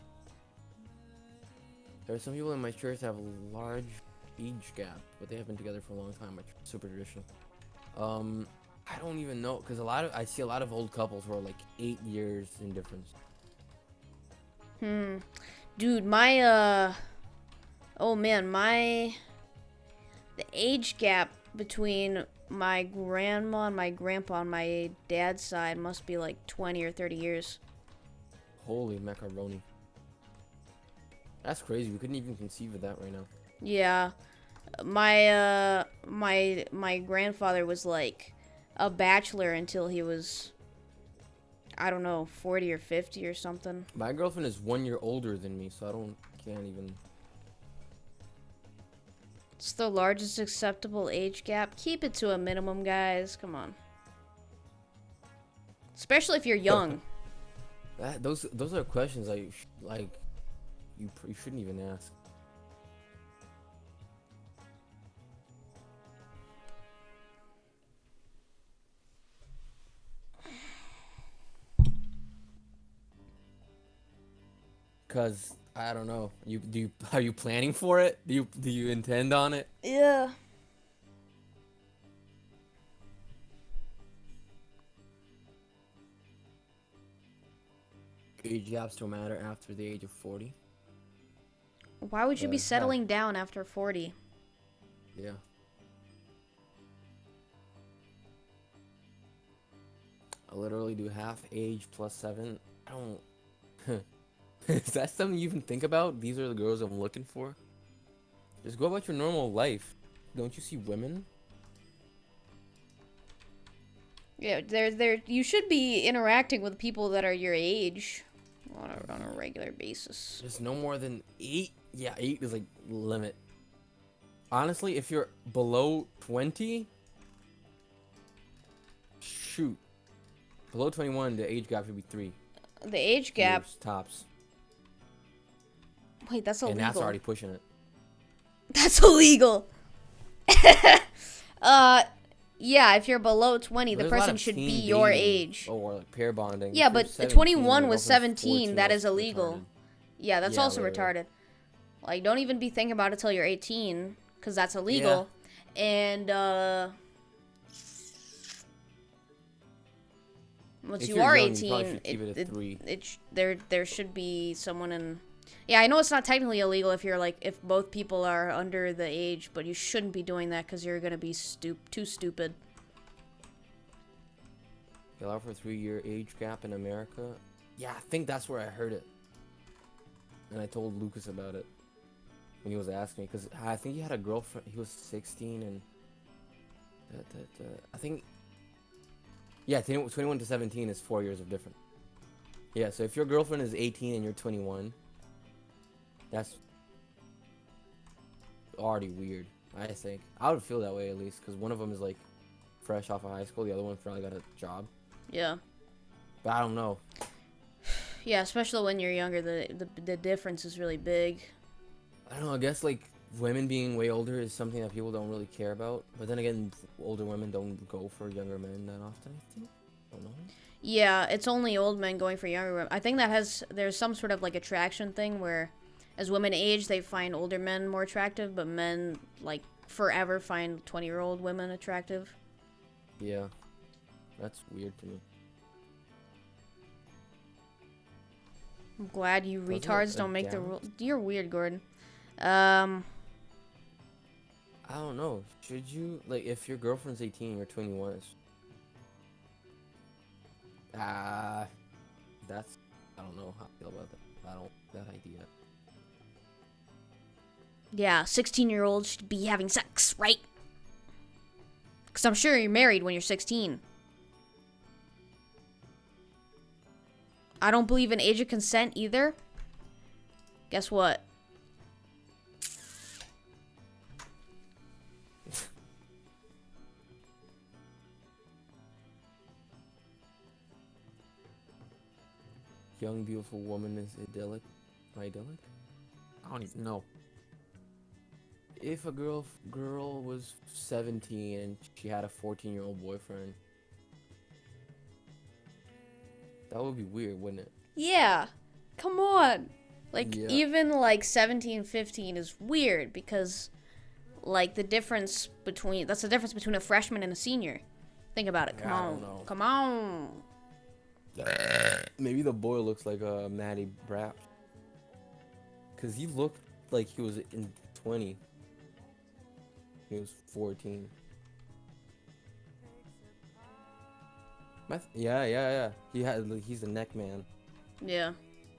There are some people in my church that have a large age gap, but they have been together for a long time. My church is super traditional. Um, I don't even know, because a lot of I see a lot of old couples who are like eight years in difference. Hmm. Dude, my, uh... Oh, man, my... The age gap between my grandma and my grandpa on my dad's side must be like twenty or thirty years. Holy macaroni. That's crazy. We couldn't even conceive of that right now. Yeah. My, uh... My, my grandfather was like a bachelor until he was... I don't know, forty or fifty or something. My girlfriend is one year older than me, so I don't... Can't even... It's the largest acceptable age gap. Keep it to a minimum, guys. Come on. Especially if you're young. That, those those are questions like like you you shouldn't even ask. Cause I don't know. You do you are you planning for it? Do you do you intend on it? Yeah. Age gaps don't matter after the age of forty. Why would you be Uh, settling down after forty? Yeah. I literally do half age plus seven. I don't. Is that something you even think about? These are the girls I'm looking for. Just go about your normal life. Don't you see women? Yeah, they're, they're, you should be interacting with people that are your age on a, on a regular basis. Just no more than eight. Yeah, eight is like limit. Honestly, if you're below twenty, shoot. Below twenty-one, the age gap should be three The age gap... years tops. Wait, that's illegal. And that's already pushing it. That's illegal. uh, yeah, if you're below twenty, the There's a lot person of should be teen your dating age. Or like pair bonding. Yeah, If you're but seventeen, twenty-one your was girlfriend's seventeen. fourteen, That that's is illegal. retarded. Yeah, that's Yeah, also literally. retarded. Like, don't even be thinking about it till you're eighteen, because that's illegal. And, uh... Once If you you're are young, you probably eighteen, should keep it, it at it, three. it sh- there there should be someone in... Yeah, I know it's not technically illegal if you're, like, if both people are under the age, but you shouldn't be doing that because you're gonna be stup- too stupid. They allow for a three-year age gap in America. Yeah, I think that's where I heard it. And I told Lucas about it. when he was asking me, because I think he had a girlfriend. He was sixteen, and da, da, da, I think yeah, twenty-one to seventeen is four years of difference. Yeah, so if your girlfriend is eighteen and you're twenty-one, that's already weird. I think I would feel that way at least, because one of them is like fresh off of high school, the other one probably got a job. Yeah. But I don't know. Yeah, especially when you're younger, the, the the difference is really big. I don't know. I guess like women being way older is something that people don't really care about. But then again, older women don't go for younger men that often. I think. I don't know. Yeah, it's only old men going for younger women. I think that has there's some sort of like attraction thing where, as women age, they find older men more attractive, but men like forever find twenty-year-old women attractive. Yeah, that's weird to me. I'm glad you Doesn't retards it don't make the adapt? rule. You're weird, Gordon. Um, I don't know. Should you like if your girlfriend's eighteen and you're twenty-one? It's, ah, that's I don't know how I feel about that. I don't that idea. yeah, sixteen-year-olds should be having sex, right? Because I'm sure you're married when you're sixteen. I don't believe in age of consent either. Guess what? Young beautiful woman is idyllic. Idyllic? I don't even know. If a girl girl was seventeen and she had a fourteen year old boyfriend, that would be weird, wouldn't it? Yeah. Come on. Like, Yeah. even, like, seventeen, fifteen is weird because, like, the difference between... That's the difference between a freshman and a senior. Think about it. Come Yeah, I on. don't know. Come on. Maybe the boy looks like a uh, Matty Brap. Cause he looked like he was in twenty. He was fourteen. My th- yeah, yeah, yeah. He had like, he's a neck man. Yeah.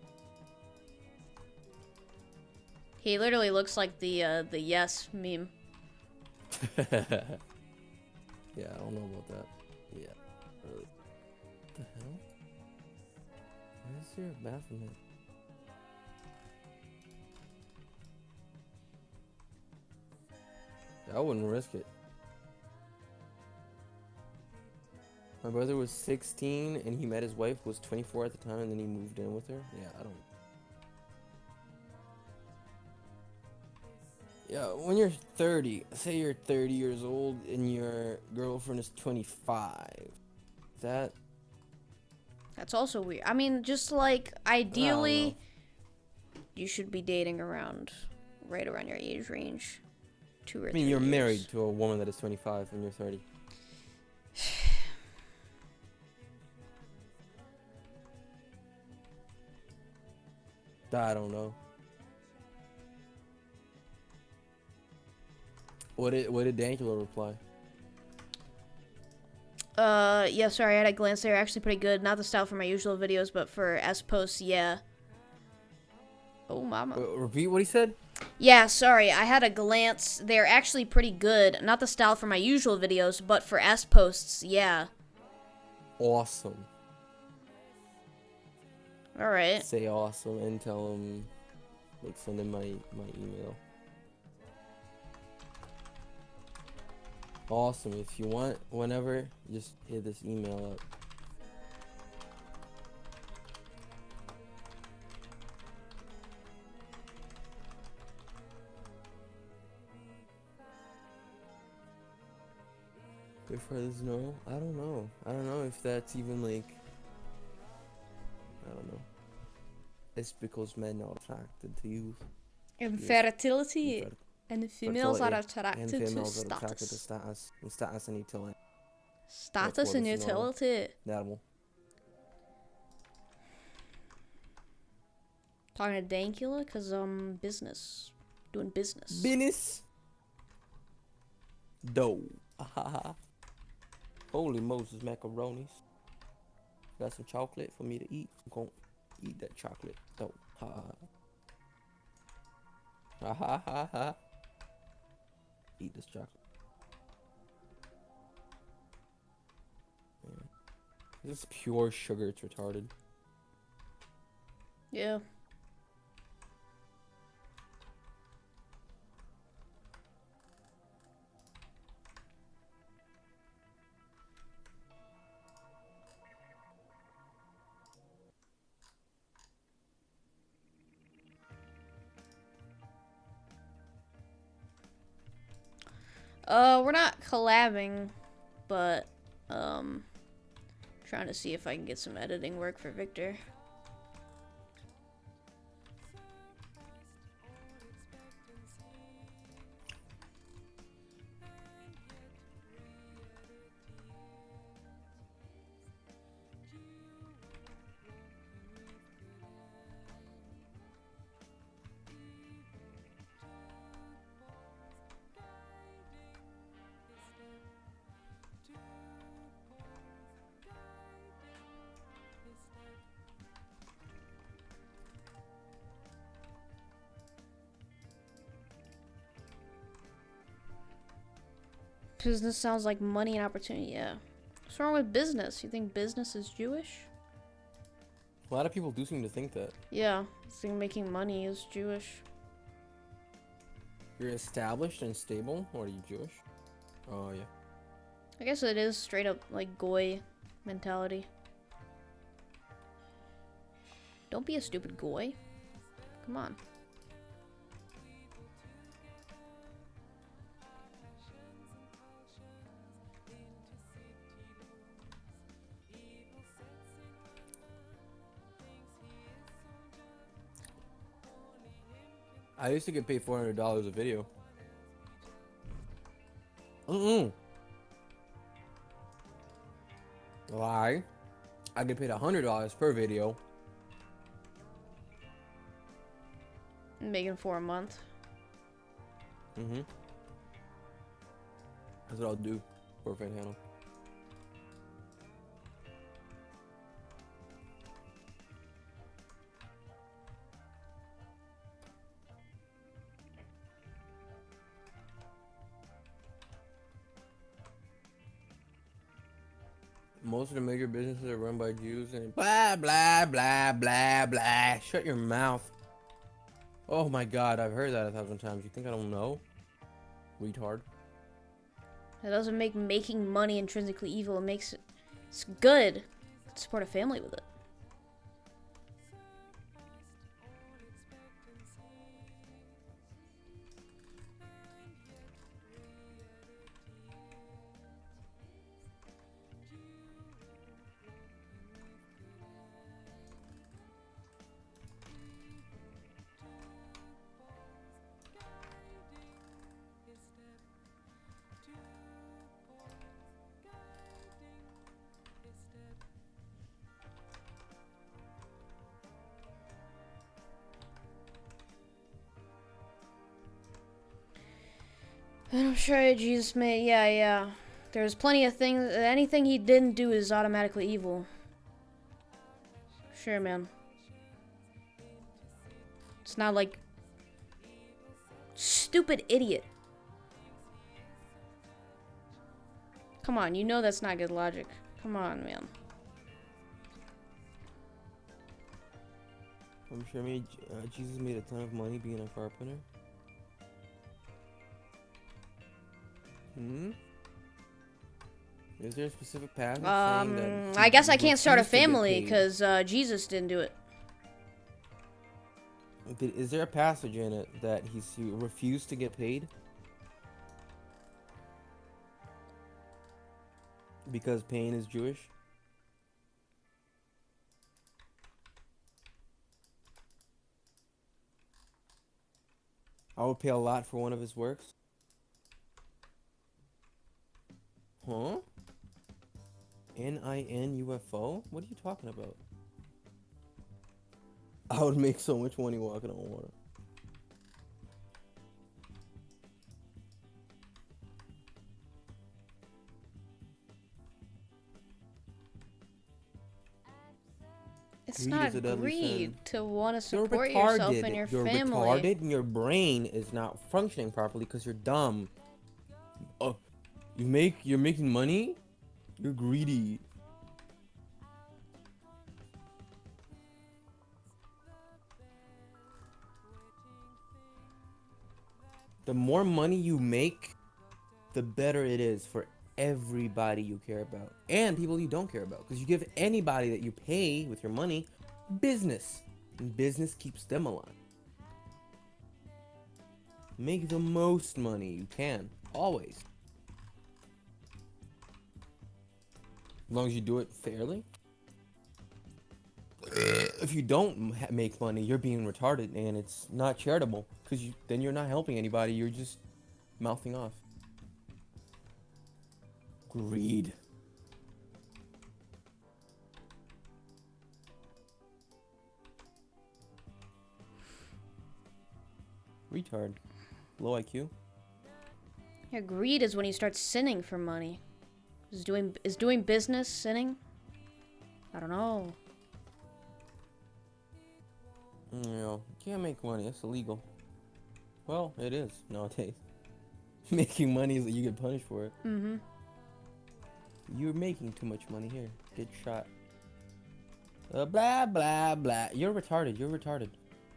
He literally looks like the, uh, the yes meme. Yeah, I don't know about that. Yeah. Uh, what the hell? Where's your bathroom at? I wouldn't risk it. My brother was sixteen and he met his wife who was twenty-four at the time and then he moved in with her. Yeah, I don't. Yeah, when you're thirty, say you're thirty years old and your girlfriend is twenty-five. Is that That's also weird. I mean, just, like, ideally, you should be dating around, right around your age range. Two or I mean, three you're years. married to a woman that is twenty-five and you're thirty. I don't know. What did what did D'Angelo reply? Uh, yeah, sorry, I had a glance. They're actually pretty good. Not the style for my usual videos, but for S posts, yeah. Oh, mama. Uh, repeat what he said? Yeah, sorry, I had a glance. They're actually pretty good. Not the style for my usual videos, but for S posts, yeah. Awesome. All right. Say awesome and tell him, like, send him my my email. Awesome. If you want, whenever, just hit this email up. If others know, I don't know. I don't know if that's even like. I don't know. It's because men are attracted to youth. Infertility. Infer- And females are fertility, attracted and to females are attracted to status. status, and status and utility. Status and what is normal. utility. Normal. Talking to Dankula, because, um, business. Doing business. Business. Dough. Holy Moses macaronis. Got some chocolate for me to eat. I'm gonna eat that chocolate. Dough. Ha ha ha ha. Eat this chocolate. Yeah. This is pure sugar. It's retarded. Yeah. Uh, we're not collabing, but um, trying to see if I can get some editing work for Victor. Business sounds like money and opportunity. Yeah. What's wrong with business? You think business is Jewish? A lot of people do seem to think that. Yeah. I think making money is Jewish. You're established and stable, or are you Jewish? Oh, yeah. I guess it is straight up like goy mentality. Don't be a stupid goy. Come on. I used to get paid four hundred dollars a video. Mm-mm. Lie. I get paid one hundred dollars per video. Making four a month. Mm-hmm. That's what I'll do for a fan handle. Most of the major businesses are run by Jews and blah blah blah blah blah. Shut your mouth. Oh my god, I've heard that a thousand times. You think I don't know? Retard. It doesn't make making money intrinsically evil. It makes it it's good. Support a family with it. And I'm sure Jesus may, yeah, yeah. There's plenty of things, anything he didn't do is automatically evil. Sure, man. It's not like, stupid idiot. Come on, you know that's not good logic. Come on, man. I'm sure made, uh, Jesus made a ton of money being a carpenter. Hmm? Is there a specific passage Um, saying that I guess I he can't start a refused to get family paid? because uh, Jesus didn't do it. Did- Is there a passage in it that he's, he refused to get paid? Because Pain is Jewish? I would pay a lot for one of his works. Huh? N I N U F O? What are you talking about? I would make so much money walking on water. It's Greed not is a deadly greed sin. to want to You're support retarded. yourself and your You're family. retarded, and your brain is not functioning properly because you're dumb. Oh, you make you're making money. You're greedy. The more money you make, the better it is for everybody you care about and people you don't care about. Because you give anybody that you pay with your money business, and business keeps them alive. Make the most money you can, always. As long as you do it fairly. If you don't ha- make money, you're being retarded, and it's not charitable. Because you, then you're not helping anybody. You're just mouthing off. Greed. Retard. Low I Q. Yeah, greed is when you start sinning for money. Is doing is doing business sinning? I don't know. You know, you can't make money. It's illegal. Well, it is nowadays. Making money is that you get punished for it. Mm-hmm. You're making too much money here. Get shot. Uh, blah, blah, blah. You're retarded. You're retarded.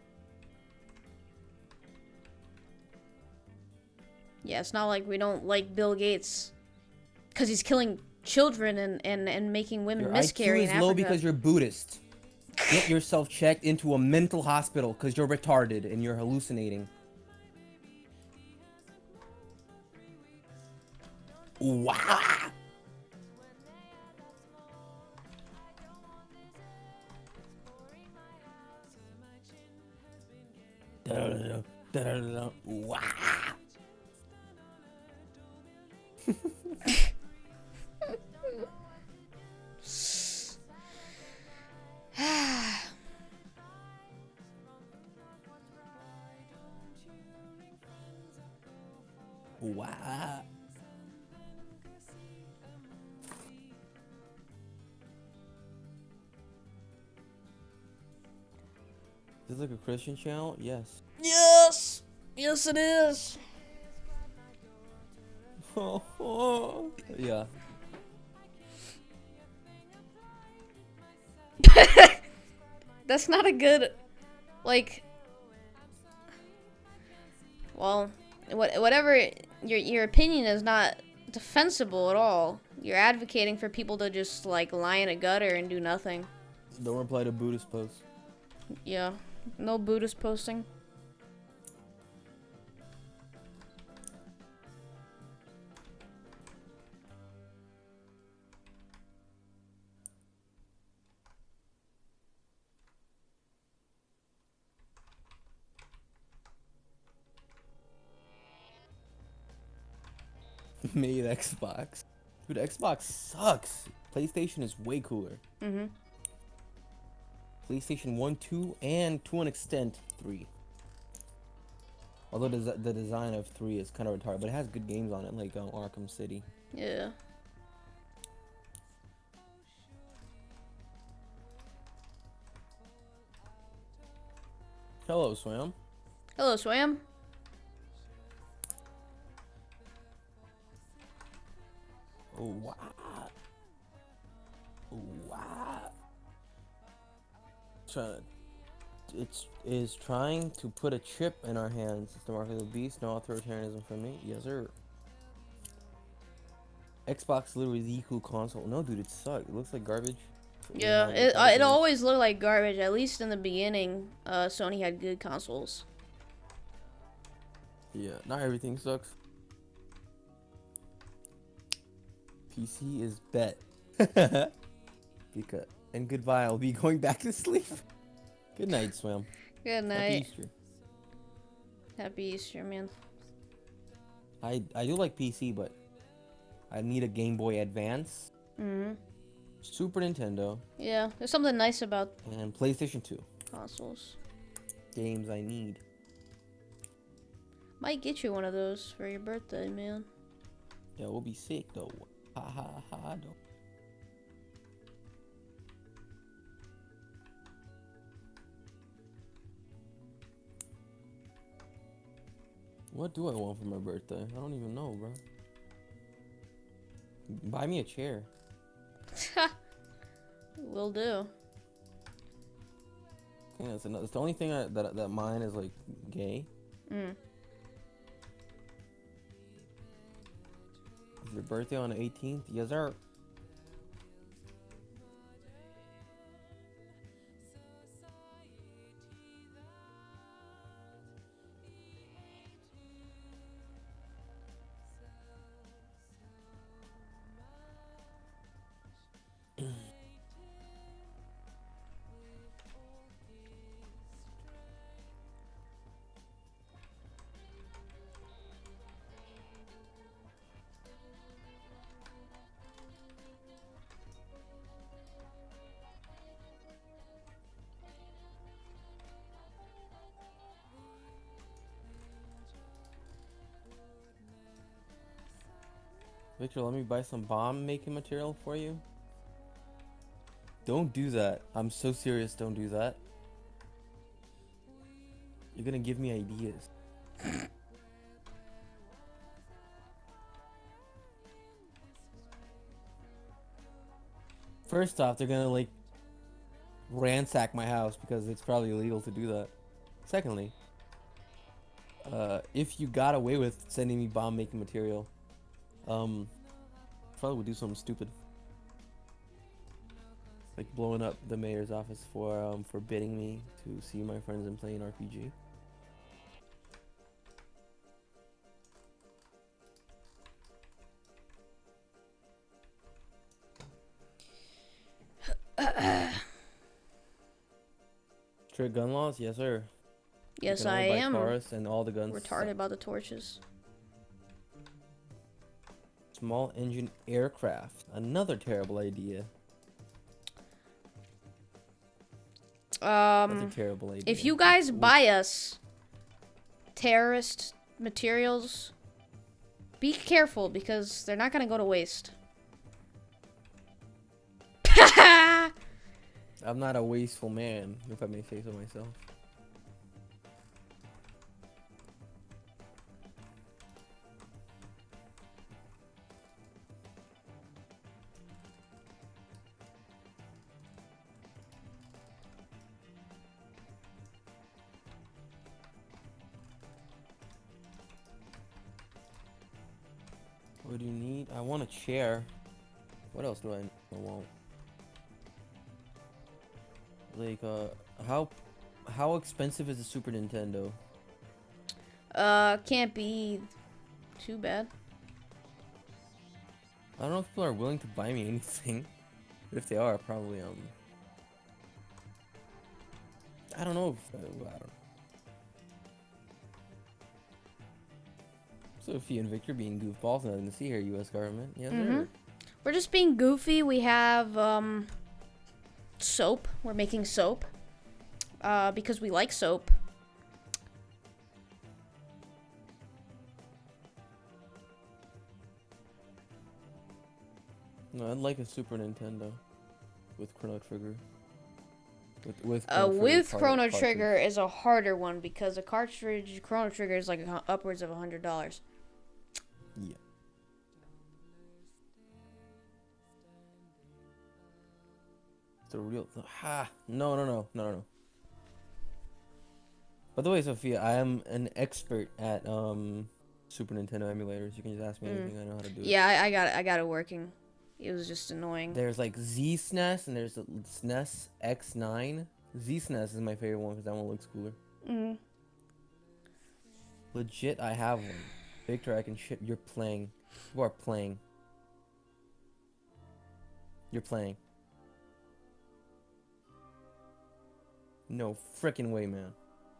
Yeah, it's not like we don't like Bill Gates because he's killing children and, and, and making women Your miscarry I Q is in low Africa. because you're Buddhist. Get yourself checked into a mental hospital because you're retarded and you're hallucinating. Wow. Da-da-da-da, da-da-da-da, wow. Wow. Is this like a Christian channel? Yes. Yes! Yes, it is! Yeah. That's not a good, like, well, what, whatever, your, your opinion is not defensible at all. You're advocating for people to just, like, lie in a gutter and do nothing. Don't reply to Buddhist posts. Yeah, no Buddhist posting. Made Xbox. Dude, Xbox sucks. PlayStation is way cooler. Mm-hmm. PlayStation one, two, and to an extent, three. Although the, the design of three is kind of retarded, but it has good games on it, like um, Arkham City. Yeah. Hello, Swam. Hello, Swam. Oh, wow. Oh, wow. Trying it's is trying to put a chip in our hands. It's the mark of the beast. No authoritarianism from me. Yes, sir. Xbox literally is the cool console. No, dude, it sucks. It looks like garbage. Yeah, it, uh, it always looked like garbage, at least in the beginning. Uh, Sony had good consoles. Yeah, not everything sucks. P C is bet. Because and goodbye. I'll be going back to sleep. Good night, Swam. Good Happy night. Easter. Happy Easter, man. I I do like P C, but I need a Game Boy Advance, Mm-hmm. Super Nintendo, Yeah, there's something nice about and PlayStation two. consoles. Games I need. Might get you one of those for your birthday, man. Yeah, we'll be sick though. Ha ha ha though. What do I want for my birthday? I don't even know, bro. Buy me a chair. Will do. Yeah, that's, another, that's the only thing I, that that mine is like gay. Mm. Is your birthday on the eighteenth? Yes, sir. Victor, let me buy some bomb making material for you. Don't do that. I'm so serious. Don't do that. You're gonna give me ideas. First off, they're gonna like ransack my house because it's probably illegal to do that. Secondly, uh, if you got away with sending me bomb making material, um, probably would do something stupid, like blowing up the mayor's office for um forbidding me to see my friends and play an R P G. Strict gun laws, yes sir. You Yes, can I only buy am Taurus and all the guns. retarded about the torches. Small engine aircraft, another terrible idea. That's Um, a terrible idea. if you guys buy us terrorist materials, be careful because they're not gonna go to waste. I'm not a wasteful man, if I may say so myself. What do you need? I want a chair. What else do I, I want? Like, uh, how how expensive is the Super Nintendo? Uh, can't be too bad. I don't know if people are willing to buy me anything, but if they are, probably um. I don't know. If, uh, I don't. Sophie and Victor being goofballs, nothing to see here, U S government. Yes, Mhm. sir. We're just being goofy. We have um soap. We're making soap. Uh, because we like soap. No, I'd like a Super Nintendo with Chrono Trigger. With with Uh, Chrono Trigger with cart- Chrono cartridge. Trigger is a harder one because a cartridge Chrono Trigger is like a, hu- upwards of a hundred dollars. Yeah. The real ha no no no no no. By the way, Sophia, I am an expert at um Super Nintendo emulators. You can just ask me Mm. anything. I know how to do it. Yeah, I, I got it. I got it working. It was just annoying. There's like Z S N E S and there's a S N E S X nine. Z S N E S is my favorite one because that one looks cooler. Mm. Legit, I have one. Victor, I can ship. You're playing. You are playing. You're playing. No frickin' way, man.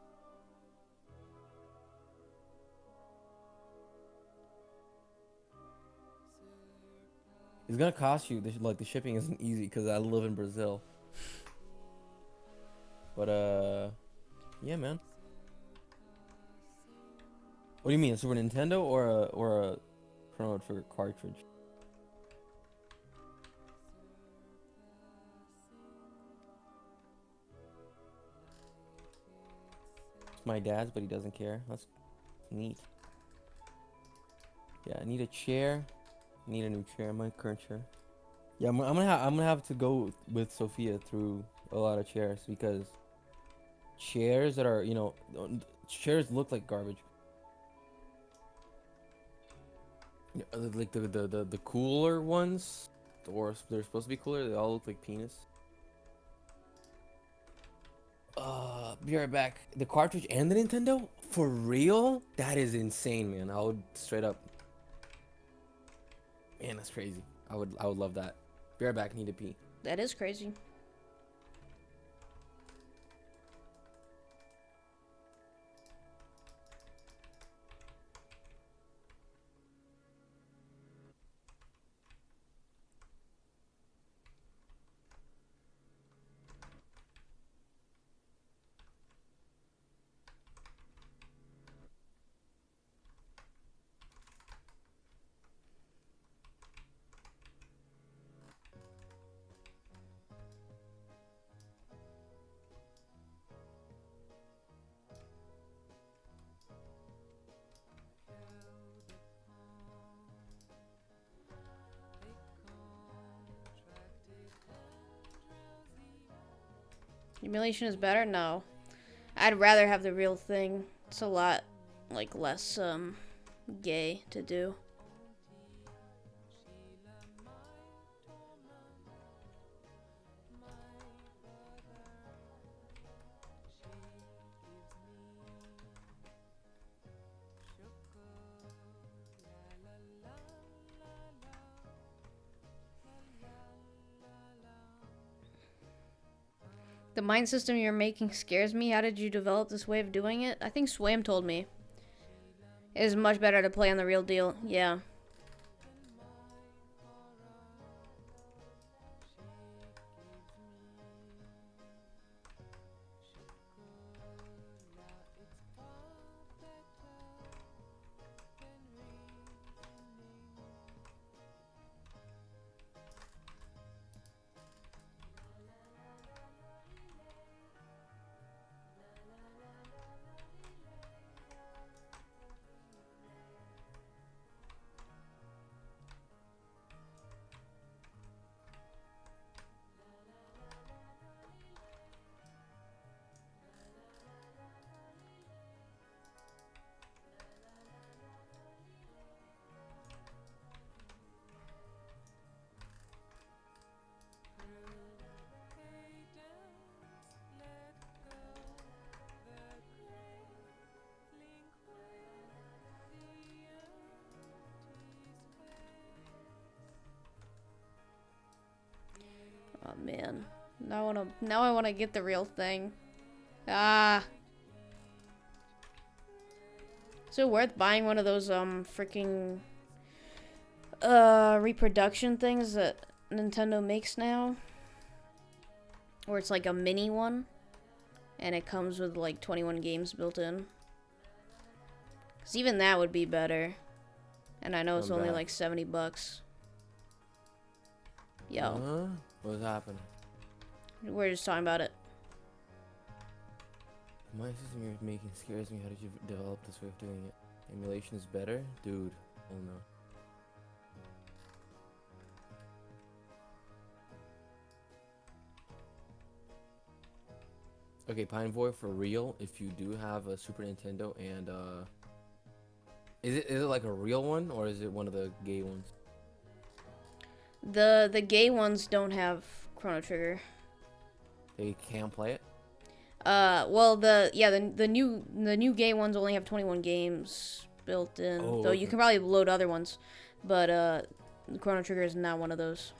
It's gonna cost you. The, like the shipping isn't easy because I live in Brazil. But uh, yeah, man. What do you mean, a Super Nintendo or a or a Chrono Trigger cartridge? It's my dad's, but he doesn't care. That's neat. Yeah, I need a chair. I need a new chair. My current chair. Yeah, I'm, I'm gonna ha- I'm gonna have to go with Sophia through a lot of chairs because chairs that are you know uh, chairs look like garbage. Yeah, uh, like the the the, the cooler ones, or they're supposed to be cooler. They all look like penis. Uh, be right back. The cartridge and the Nintendo? For real? That is insane, man. I would straight up. Man, that's crazy. I would I would love that. Be right back. Need to pee. That is crazy. Emulation is better? No. I'd rather have the real thing. It's a lot, like, less, um, gay to do. The mind system you're making scares me. How did you develop this way of doing it? I think Swam told me. It is much better to play on the real deal. Yeah. Oh man. Now I wanna now I wanna get the real thing. Ah. Is it worth buying one of those um freaking uh reproduction things that Nintendo makes now? Or it's like a mini one and it comes with like twenty-one games built in. Cause even that would be better. And I know it's I'm only back. like seventy bucks. Yo. Huh? What's happening? We're just talking about it. My system you're making scares me. How did you develop this way of doing it? Emulation is better? Dude, oh no. Okay, Pine Boy, for real, if you do have a Super Nintendo and uh is it is it like a real one or is it one of the gay ones? The the gay ones don't have Chrono Trigger. They can't play it? Uh, well, the yeah, the the new the new gay ones only have twenty-one games built in. Oh, though you okay. can probably load other ones, but uh, Chrono Trigger is not one of those.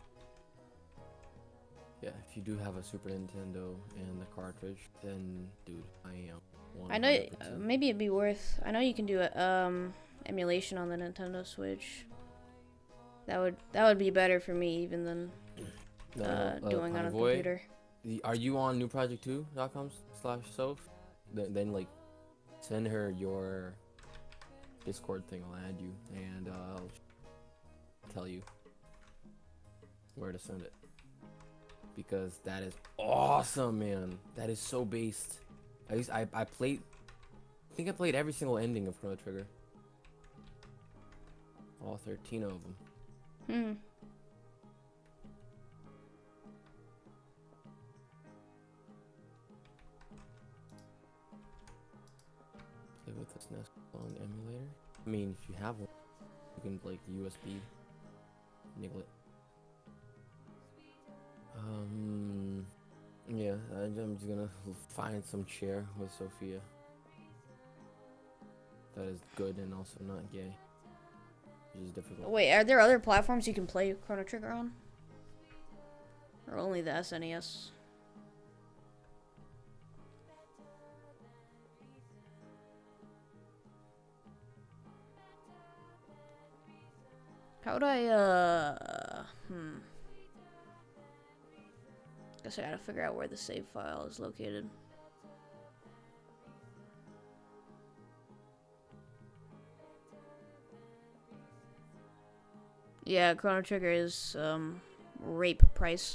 Yeah, if you do have a Super Nintendo and the cartridge, then dude, I am. I know. one hundred Uh, percent. maybe it'd be worth. I know you can do a, um emulation on the Nintendo Switch. That would that would be better for me even than No, uh, no, doing on a Pine Boy, computer. the- Are you on new project two dot com slash Soph? Then, then like send her your Discord thing. I'll add you and uh, I'll tell you where to send it because that is awesome, man. That is so based. I used I I played. I think I played every single ending of Chrono Trigger. All thirteen of them. Hmm. Play with this Nest on emulator. I mean, if you have one, you can like U S B niggle it. Um, yeah, I- I'm just gonna find some chair with Sophia that is good and also not gay, which is difficult. Wait, are there other platforms you can play Chrono Trigger on? Or only the S N E S? How would I, uh, hmm. Guess I gotta figure out where the save file is located. Yeah, Chrono Trigger is, um, rape price.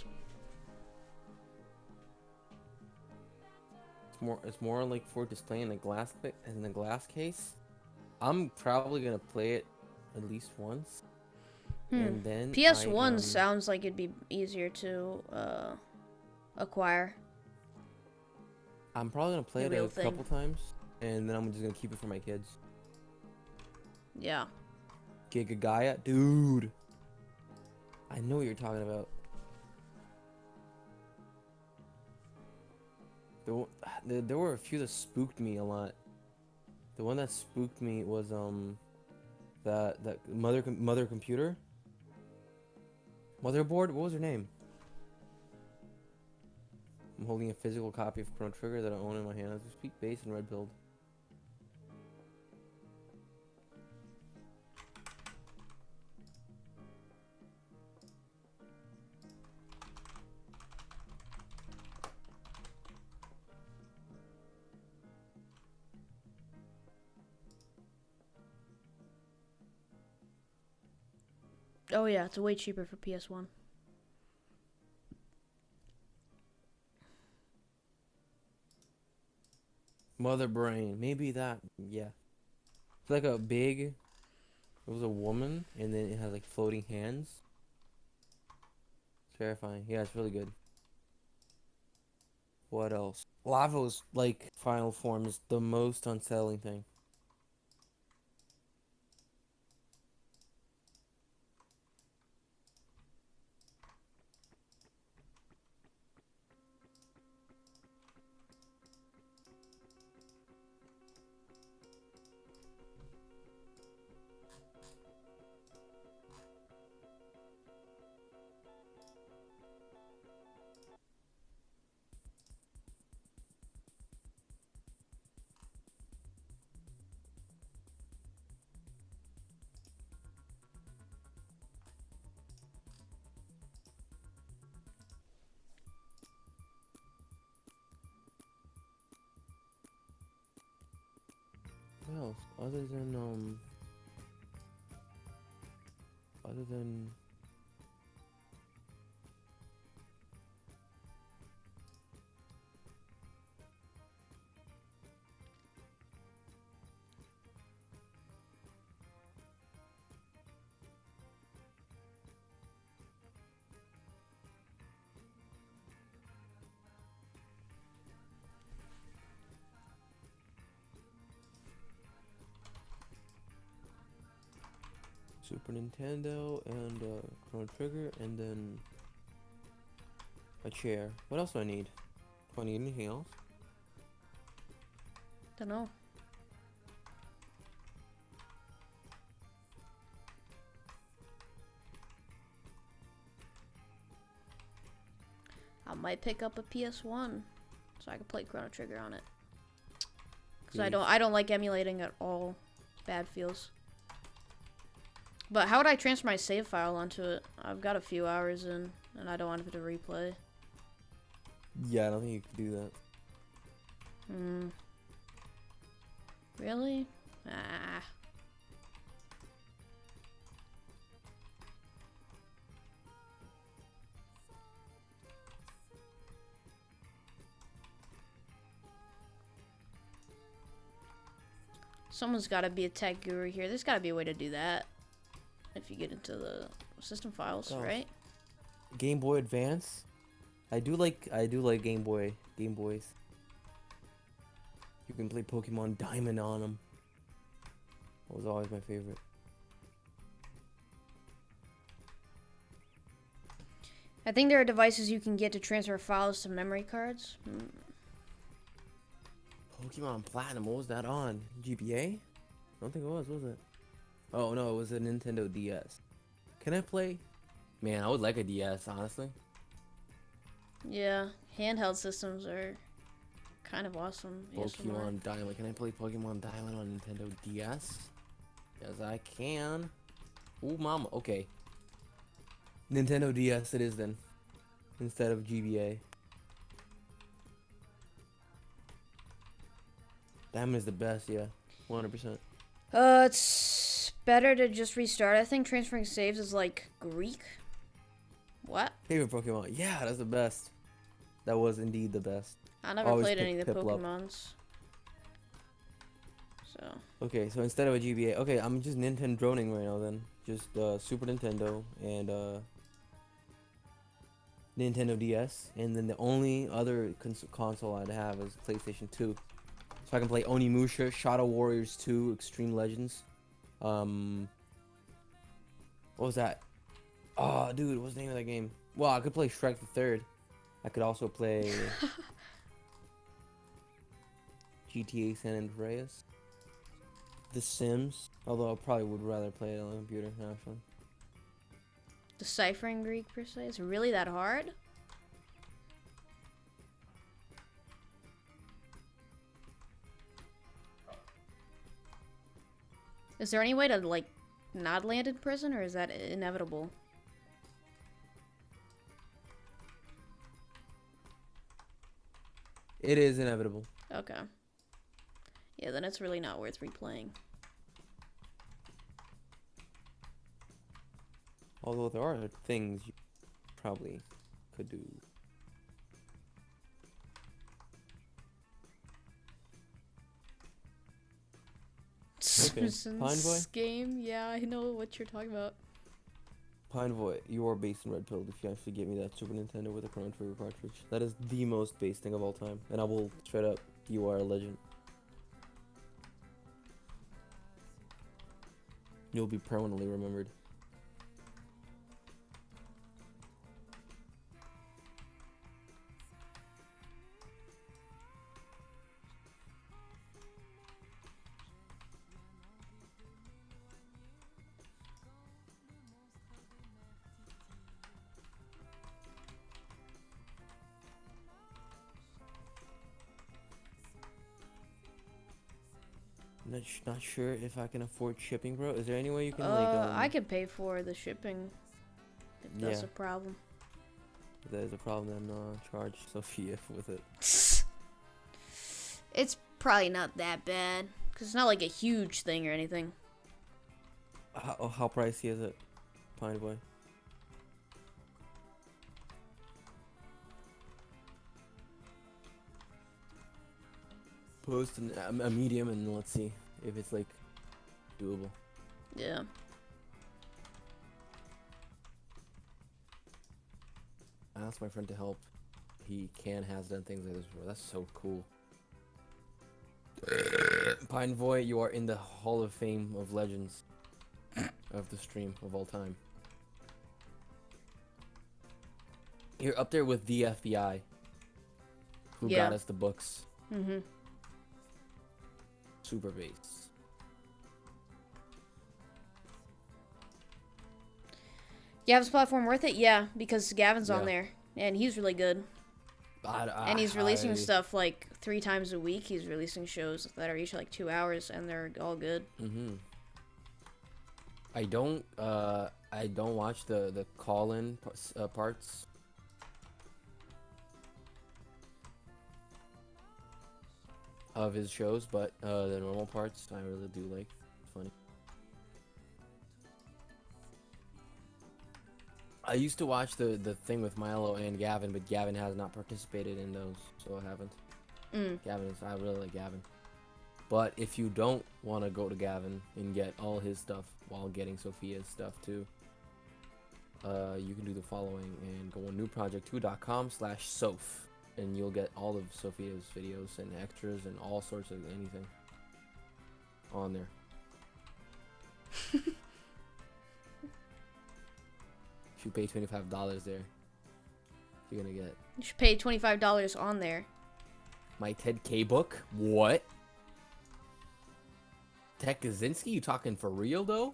It's more, it's more like for display in a glass ca- in the glass case. I'm probably gonna play it at least once, Hmm. and then P S I one am- sounds like it'd be easier to, uh, acquire. I'm probably gonna play The it real a thing. couple times, and then I'm just gonna keep it for my kids. Yeah. Giga Gaia, dude. I know what you're talking about. There, wa- there, there were a few that spooked me a lot. The one that spooked me was um, that that mother com- mother computer, motherboard. What was her name? I'm holding a physical copy of Chrono Trigger that I own in my hand as we speak. Base and red pilled. Oh yeah, it's way cheaper for P S one. Mother brain, maybe that. Yeah, it's like a big. It was a woman, and then it has like floating hands. Terrifying. Yeah, it's really good. What else? Lava's like final form is the most unsettling thing. What else? Other than um, other than Super Nintendo and uh, Chrono Trigger, and then a chair. What else do I need? Do I need anything else? Don't know. I might pick up a P S one so I can play Chrono Trigger on it. Cause I Jeez. don't, I don't like emulating at all. Bad feels. But how would I transfer my save file onto it? I've got a few hours in, and I don't want it to replay. Yeah, I don't think you can do that. Hmm. Really? Ah. Someone's got to be a tech guru here. There's got to be a way to do that. if you get into the system files, Oh. right? Game Boy Advance. I do like I do like Game Boy Game Boys. You can play Pokemon Diamond on them. That was always my favorite. I think there are devices you can get to transfer files to memory cards. Hmm. Pokemon Platinum. What was that on? G B A? I don't think it was. Was it? Oh no, it was a Nintendo D S. Can I play? Man, I would like a D S, honestly. Yeah, handheld systems are kind of awesome. A S M R. Pokemon Diamond. Can I play Pokemon Diamond on Nintendo D S? Yes, I can. Ooh, mama. Okay. Nintendo D S it is then. Instead of G B A. Diamond is the best, yeah. one hundred percent. Uh, it's better to just restart. I think transferring saves is like Greek. What? Favorite Pokemon. Yeah, that's the best. That was indeed the best. I never Always played pick any of the Piplup. Pokemons. So, Okay, so instead of a G B A, okay, I'm just Nintendo droning right now then. Just uh, Super Nintendo and uh, Nintendo D S, and then the only other cons console I'd have is PlayStation two, so I can play Onimusha, Shadow Warriors two, Extreme Legends. Um, what was that? Oh, dude, what's the name of that game? Well, I could play Shrek the Third. I could also play G T A San Andreas. The Sims, although I probably would rather play it on the computer, actually. deciphering Greek per se is really that hard? Is there any way to like not land in prison, or is that inevitable? It is inevitable. Okay. Yeah, then it's really not worth replaying. Although there are things you probably could do. Okay, Simpsons Pine Boy? game? Yeah, I know what you're talking about. Pine Void, you are based in Red Pill if you actually get me that Super Nintendo with a Chrono Trigger cartridge. That is the most based thing of all time. And I will straight up, you are a legend. You'll be permanently remembered. Not, sh not sure if I can afford shipping, bro. Is there any way you can, like, Uh, um, I could pay for the shipping if that's Yeah. a problem. if there's a problem, then uh, charge Sophia with it. It's probably not that bad, because it's not like a huge thing or anything. How, how pricey is it, Pine Boy? Post an, a, a medium and let's see if it's like doable. Yeah. I asked my friend to help. He can has done things like this before. That's so cool. Pine Boy, you are in the Hall of Fame of Legends of the stream of all time. You're up there with the F B I, who Yeah. got us the books. Mm-hmm. Super base. Gavin's platform worth it? Yeah, because Gavin's on Yeah. there, and he's really good. I, I, And he's releasing I- stuff like three times a week. He's releasing shows that are each like two hours, and they're all good. Mm-hmm. I don't. Uh, I don't watch the the call-in parts, uh, parts. Of his shows, but uh, the normal parts I really do like. It's funny. I used to watch the the thing with Milo and Gavin, but Gavin has not participated in those, so I haven't. Mm. Gavin is. I really like Gavin. But if you don't want to go to Gavin and get all his stuff while getting Sophia's stuff too, uh, you can do the following and go on new project two dot com slash soph, and you'll get all of Sophia's videos and extras and all sorts of anything on there. If you pay twenty-five dollars there, you're gonna get You should pay twenty-five dollars on there. my Ted K book. What? Ted Kaczynski? You talking for real though?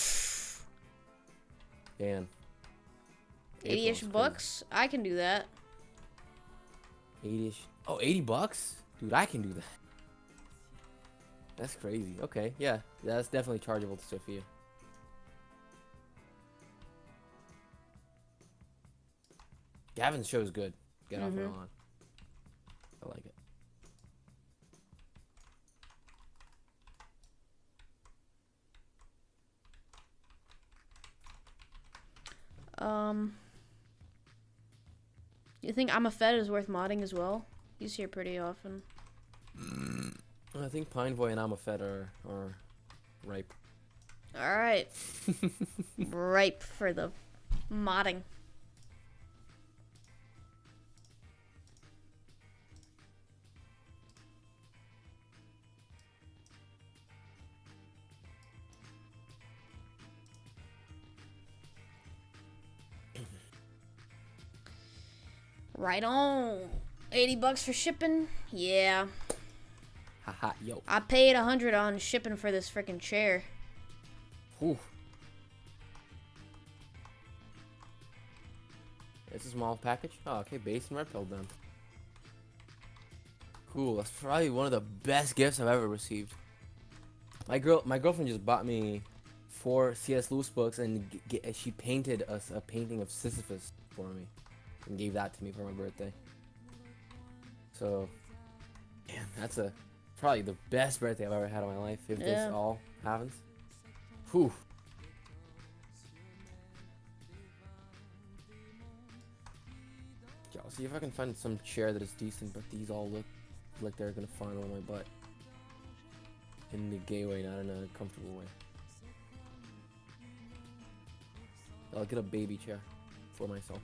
Dan. eighty-ish bucks? I can do that. eighty-ish. Oh, eighty bucks? Dude, I can do that. That's crazy. Okay, yeah. That's definitely chargeable to Sophia. Gavin's show is good. Get off and Mhm. on. I like it. Um, you think I'm a Fed is worth modding as well? He's here pretty often. I think Pine Boy and I'm a Fed are, are ripe. All right, ripe for the modding. Right on. eighty bucks for shipping? Yeah. Haha, yo. I paid a hundred on shipping for this freaking chair. Whew. It's a small package. Oh, okay, base and red pill then. Cool. That's probably one of the best gifts I've ever received. My girl, my girlfriend just bought me four C S Lewis books, and g- g- she painted us a painting of Sisyphus for me, and gave that to me for my birthday. So, man, that's a probably the best birthday I've ever had in my life. If Yeah. this all happens. Whew. Yeah, I'll see if I can find some chair that is decent, but these all look like they're gonna find on my butt. In the gay way, not in a comfortable way. I'll get a baby chair for myself.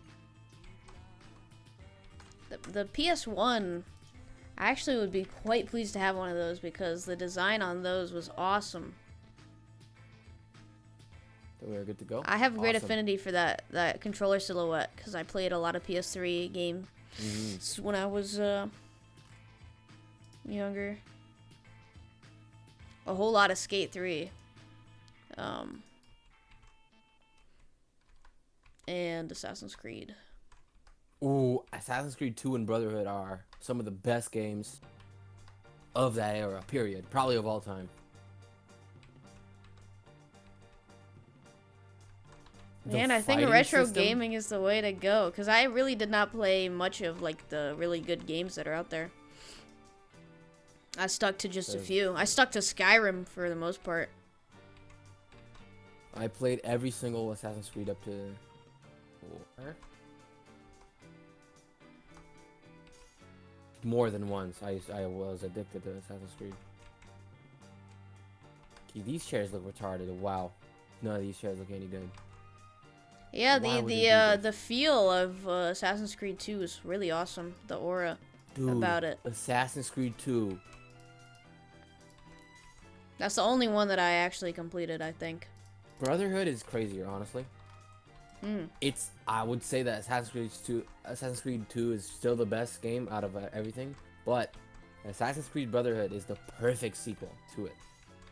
The, the P S one, I actually would be quite pleased to have one of those because the design on those was awesome. Then we're good to go. I have great Awesome. affinity for that that controller silhouette because I played a lot of P S three games Mhm. when I was uh, younger. A whole lot of Skate three. Um, and Assassin's Creed. Ooh, Assassin's Creed two and Brotherhood are some of the best games of that era, period. Probably of all time. The Man, I think fighting retro system- gaming is the way to go because I really did not play much of like the really good games that are out there. I stuck to just a Does- few. I stuck to Skyrim for the most part. I played every single Assassin's Creed up to four. More than once. I I was addicted to Assassin's Creed. Okay, these chairs look retarded. Wow, none of these chairs look any good. Yeah, Why the would they the do uh, this? the feel of uh, Assassin's Creed two is really awesome. The aura. Dude, About it. Assassin's Creed two. That's the only one that I actually completed, I think. Brotherhood is crazier, honestly. Hmm. It's I would say that Assassin's Creed two, Assassin's Creed two is still the best game out of uh, everything, but Assassin's Creed Brotherhood is the perfect sequel to it.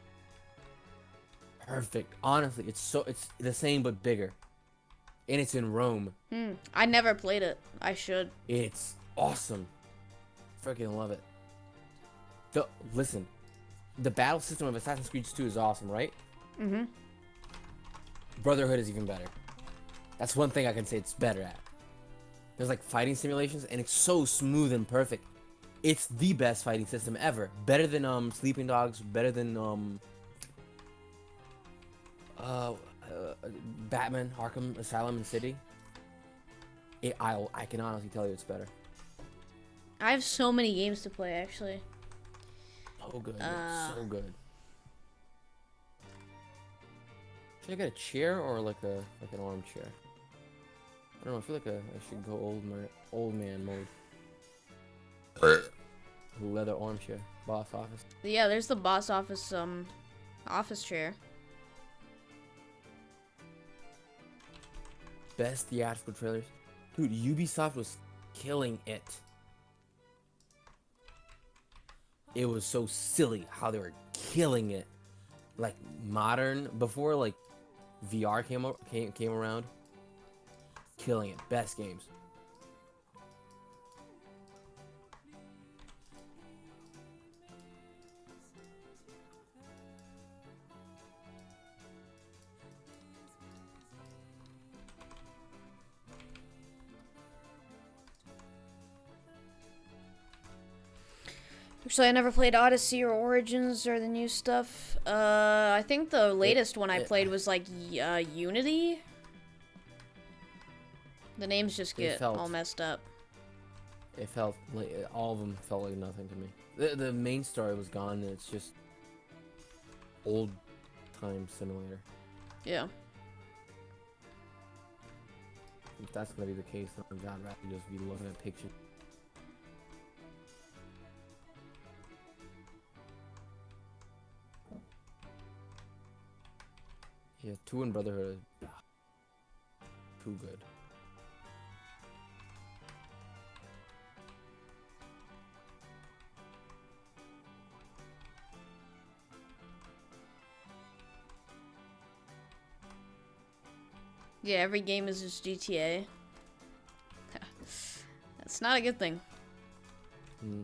Perfect. Honestly, it's so it's the same but bigger. And it's in Rome. Hmm. I never played it. I should. It's awesome. Freaking love it. The listen, the battle system of Assassin's Creed two is awesome, right? Mm-hmm. Brotherhood is even better. That's one thing I can say it's better at. There's like fighting simulations, and it's so smooth and perfect. It's the best fighting system ever. Better than um Sleeping Dogs. Better than um uh, uh Batman Arkham Asylum and City. It, I I can honestly tell you it's better. I have so many games to play, actually. Oh So good. Uh, so good. Should I get a chair or like a like an armchair? I don't know. I feel like a, I should go old man old man mode. Leather armchair, boss office. Yeah, there's the boss office um office chair. Best theatrical trailers, dude. Ubisoft was killing it. It was so silly how they were killing it. Like modern before like V R came o- came came around. Killing it. Best games. Actually, I never played Odyssey or Origins or the new stuff. Uh, I think the latest one I it- played was like y- uh, Unity. The names just It get felt- all messed up. It felt like all of them felt like nothing to me. The the main story was gone, and it's just old time simulator. Yeah. If that's gonna be the case, then I'd rather just be looking at pictures. Yeah, two in Brotherhood. Too good. Yeah, every game is just G T A. That's not a good thing. Hmm.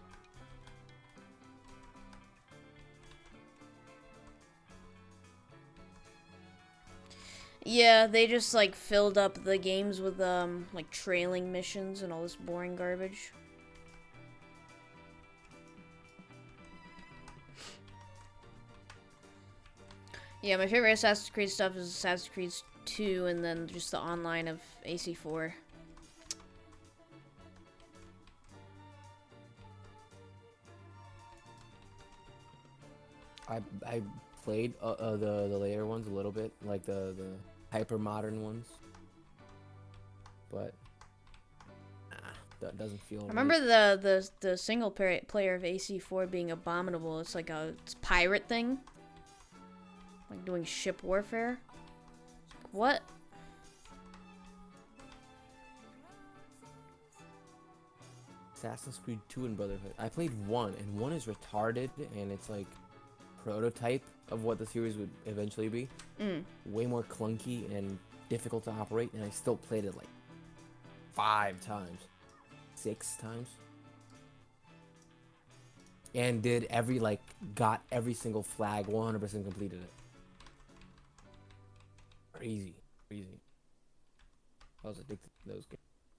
Yeah, they just like filled up the games with um like trailing missions and all this boring garbage. Yeah, my favorite Assassin's Creed stuff is Assassin's Creed two and then just the online of A C four. I I played uh, uh, the the later ones a little bit, like the the hyper modern ones, but nah, that doesn't feel. I remember the the the single player player of A C four being abominable. It's like a it's pirate thing, like doing ship warfare. What? Assassin's Creed two and Brotherhood. I played one, and one is retarded, and it's like prototype of what the series would eventually be. Mm. Way more clunky and difficult to operate, and I still played it like five times, six times, and did every like got every single flag, one hundred percent completed it. Crazy, crazy. I was addicted to those games.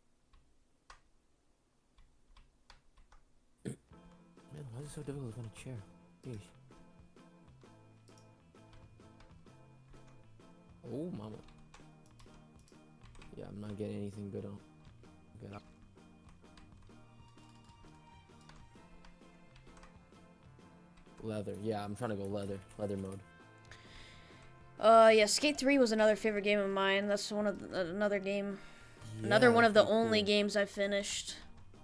Man, why is it so difficult to find a chair? Yeesh. Oh, mama. Yeah, I'm not getting anything good on. Get up. Leather. Yeah, I'm trying to go leather. Leather mode. Uh, yeah, Skate three was another favorite game of mine. That's one of the, another game, another Yeah, one of the pretty only cool. games I finished.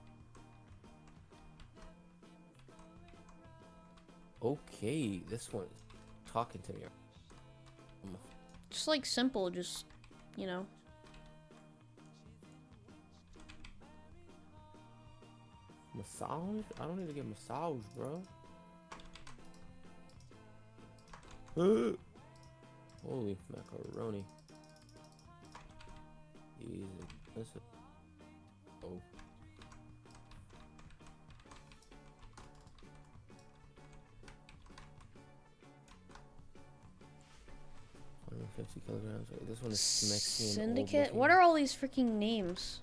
Okay, this one's talking to me. Just like simple, just you know. Massage? I don't need to get massage, bro. Holy macaroni. Easy. Listen. Oh. one hundred fifty kilograms. Wait, this one is Mexican. Syndicate? What are all these freaking names?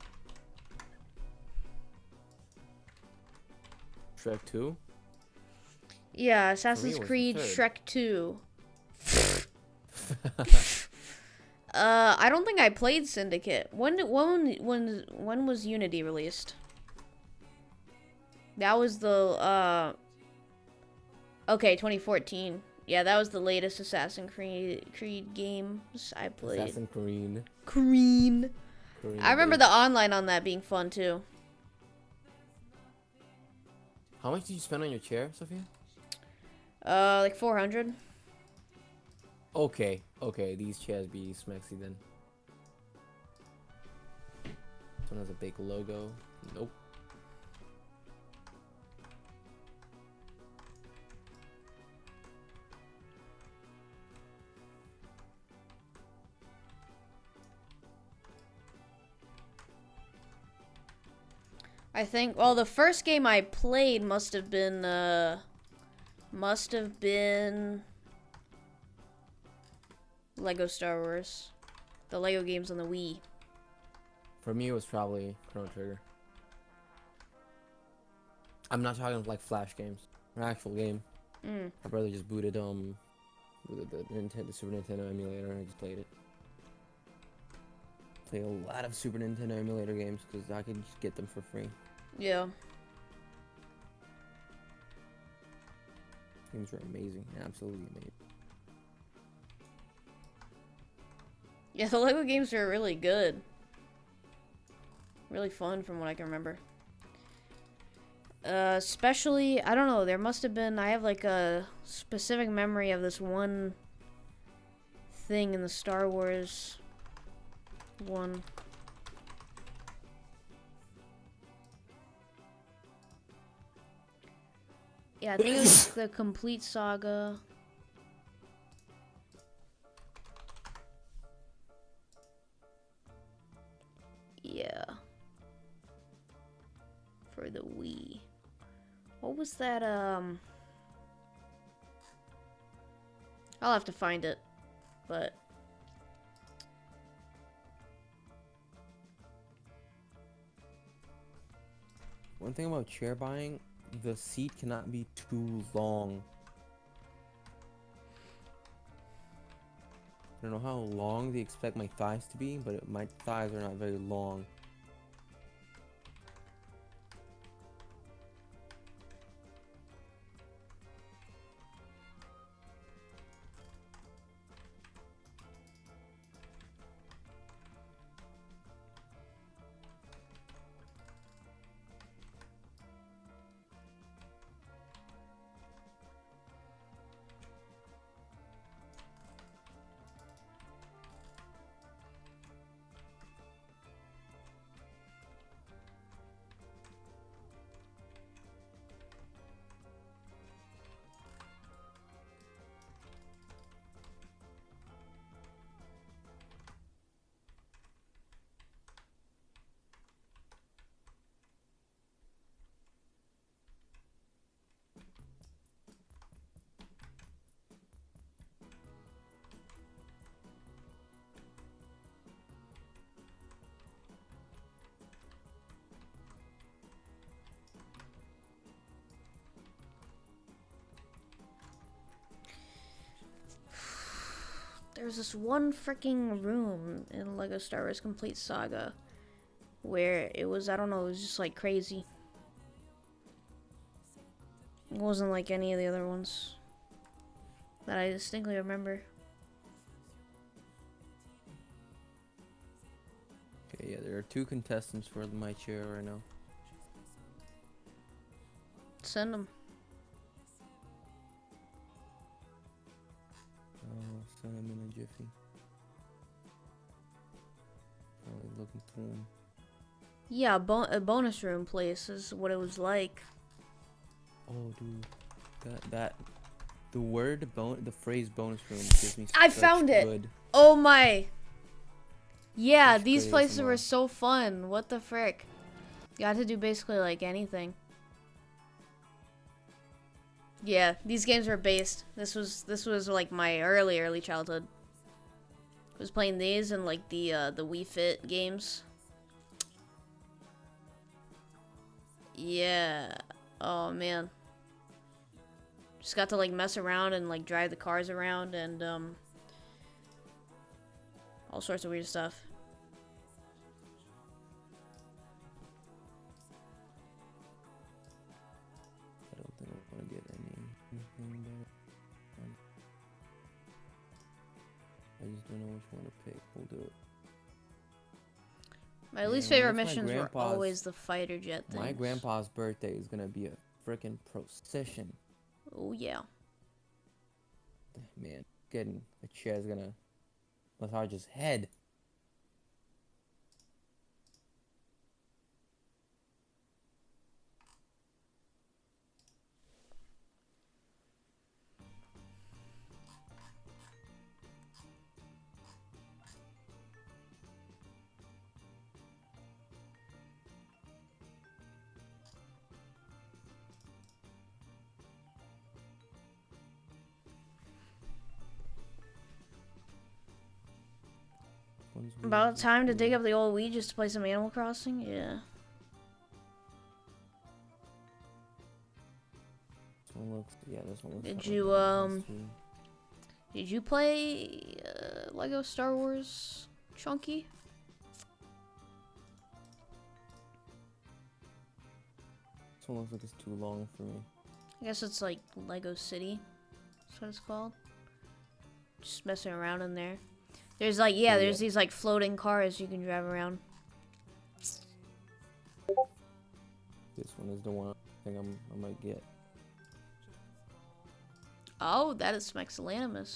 Shrek two? Yeah, Assassin's it was the Creed third. Shrek two. uh, I don't think I played Syndicate. When did- when when when was Unity released? That was the uh Okay, twenty fourteen. Yeah, that was the latest Assassin's Creed Creed games I played. Assassin's Creed. Creed. Creed I remember baby. the online on that being fun too. How much did you spend on your chair, Sophia? Uh, like four hundred. Okay, okay, these chairs be smexy then. This one has a big logo. Nope. I think. Well, the first game I played must have been. Uh, must have been. Lego Star Wars. The Lego games on the Wii. For me, it was probably Chrono Trigger. I'm not talking of like flash games, an actual game. Mm. My brother just booted um, booted the Nintendo, the Super Nintendo emulator, and I just played it. Played a lot of Super Nintendo emulator games because I could just get them for free. Yeah. Games were amazing, absolutely amazing. Yeah, the Lego games are really good. Really fun from what I can remember. Uh, especially, I don't know, there must have been, I have like a specific memory of this one thing in the Star Wars one. Yeah, I think it was the Complete Saga. Yeah. For the Wii. What was that, um... I'll have to find it, but... One thing about chair buying, the seat cannot be too long. I don't know how long they expect my thighs to be, but my thighs are not very long. There's this one freaking room in Lego Star Wars Complete Saga where it was, I don't know, it was just like crazy. It wasn't like any of the other ones that I distinctly remember. Okay, yeah, there are two contestants for my chair right now. Send them. I'll send them in a jiffy. Probably looking for them. Yeah, a, bo a bonus room place is what it was like. Oh, dude, that that the word bon the phrase bonus room gives me. I such found it. good- Oh my. Yeah, Such these good places A S M R. were so fun. What the frick? You got to do basically like anything. Yeah, these games were based. This was this was like my early early childhood. I was playing these and like the uh, the Wii Fit games. Yeah. Oh man. Just got to like mess around and like drive the cars around and um all sorts of weird stuff. I don't think I want to get any. anything. I just don't know which one to pick. We'll do it. My least Man, favorite what's my missions were grandpa's- always the fighter jet things. My grandpa's birthday is gonna be a freaking procession. Oh yeah. Man, getting a chair is gonna massage his head. One's About weird, time to one's dig weird. up the old Wii just to play some Animal Crossing. Yeah. This one looks, yeah, this one looks. Did like you, one of um, those two. Did you play uh, Lego Star Wars Chunky? This one looks like it's too long for me. I guess it's like Lego City. That's what it's called. Just messing around in there. There's like, yeah, Oh, there's yeah. these like floating cars you can drive around. This one is the one I think I'm, I might get. Oh, that is Smexilanimus.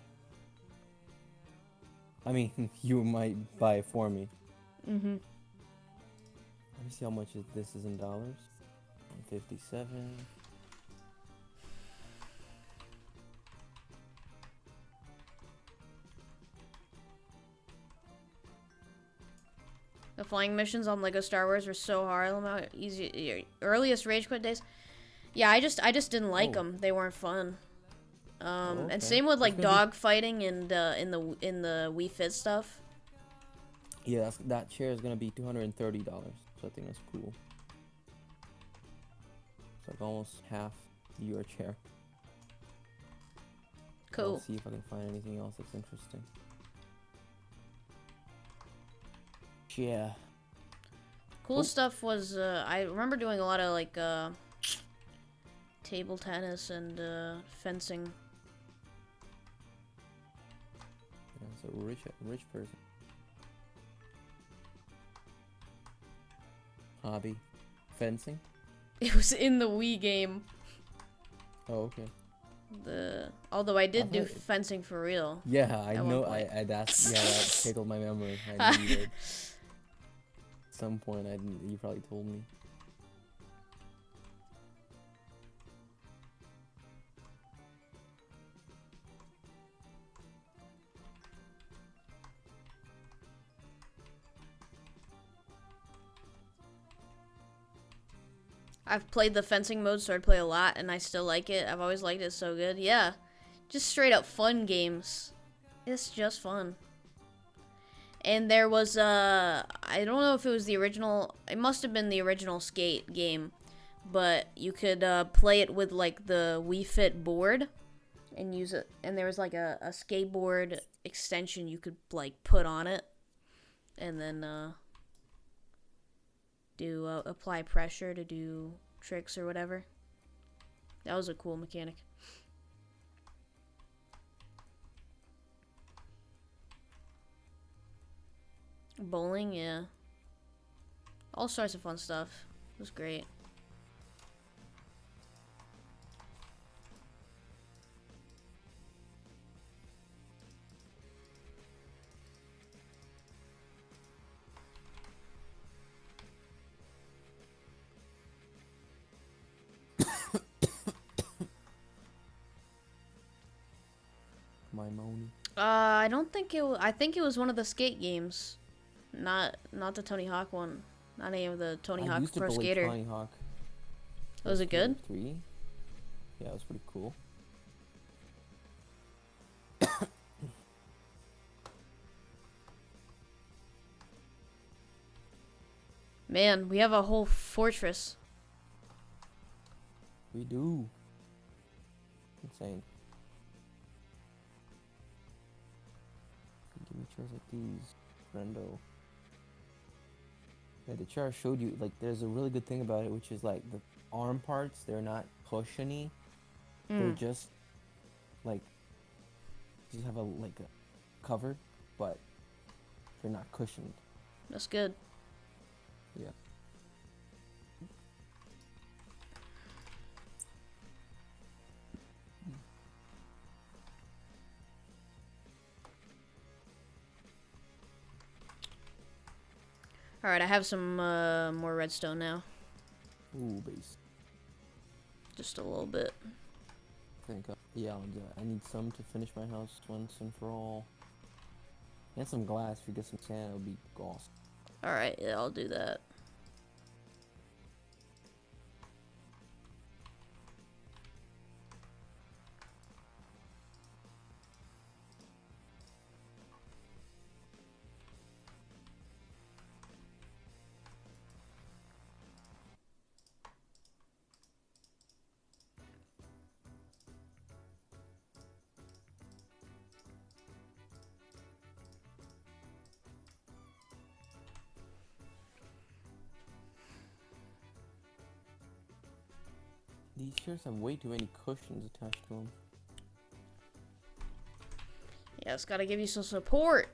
I mean, you might buy it for me. Mm-hmm. Let me see how much is, this is in dollars. one fifty-seven. The flying missions on Lego Star Wars were so hard. I don't know how easy. Your earliest Rage Quit days. Yeah, I just I just didn't like Oh. them. They weren't fun. Um, Oh, okay. and same with like It's gonna be- dog fighting and uh, in the in the Wii Fit stuff. Yeah, that's, that chair is gonna be two hundred thirty dollars. So I think that's cool. It's like almost half your chair. Cool. I'll see if I can find anything else that's interesting. Yeah. Cool Oh. stuff was uh, I remember doing a lot of like uh, table tennis and uh, fencing. Yeah, it's a rich, rich person. Hobby, fencing. It was in the Wii game. Oh, okay. The although I did I've do heard- fencing for real. Yeah, I At one know. I, point. I that's yeah, that tickled my memory. I knew you did. At some point, I didn't. You probably told me. I've played the fencing mode, so I play a lot, and I still like it. I've always liked it so good. Yeah, just straight up fun games. It's just fun. And there was uh, I don't know if it was the original. It must have been the original Skate game, but you could uh, play it with like the Wii Fit board, and use it. And there was like a, a skateboard extension you could like put on it, and then uh, do uh, apply pressure to do tricks or whatever. That was a cool mechanic. Bowling, yeah. All sorts of fun stuff. It was great. My Moni. Uh, I don't think it. W- I think it was one of the skate games, not not the Tony Hawk one. Not any of the Tony I Hawk used to Pro play Skater. Tony Hawk. Was it good? Three. Yeah, it was pretty cool. Man, we have a whole fortress. We do. Insane. Give me chairs like these, friendo. Yeah, the chair I showed you, like, there's a really good thing about it, which is like the arm parts, they're not cushiony. They're Mm. just like, just have a like a covered, but they're not cushioned. That's good. Yeah. All right, I have some uh, more redstone now. Ooh, base. Just a little bit. I think. Uh, yeah, I'll do that. I need some to finish my house once and for all. And some glass. If you get some sand, it'll be awesome. All right, yeah, I'll do that. These chairs have way too many cushions attached to them. Yeah, it's gotta give you some support.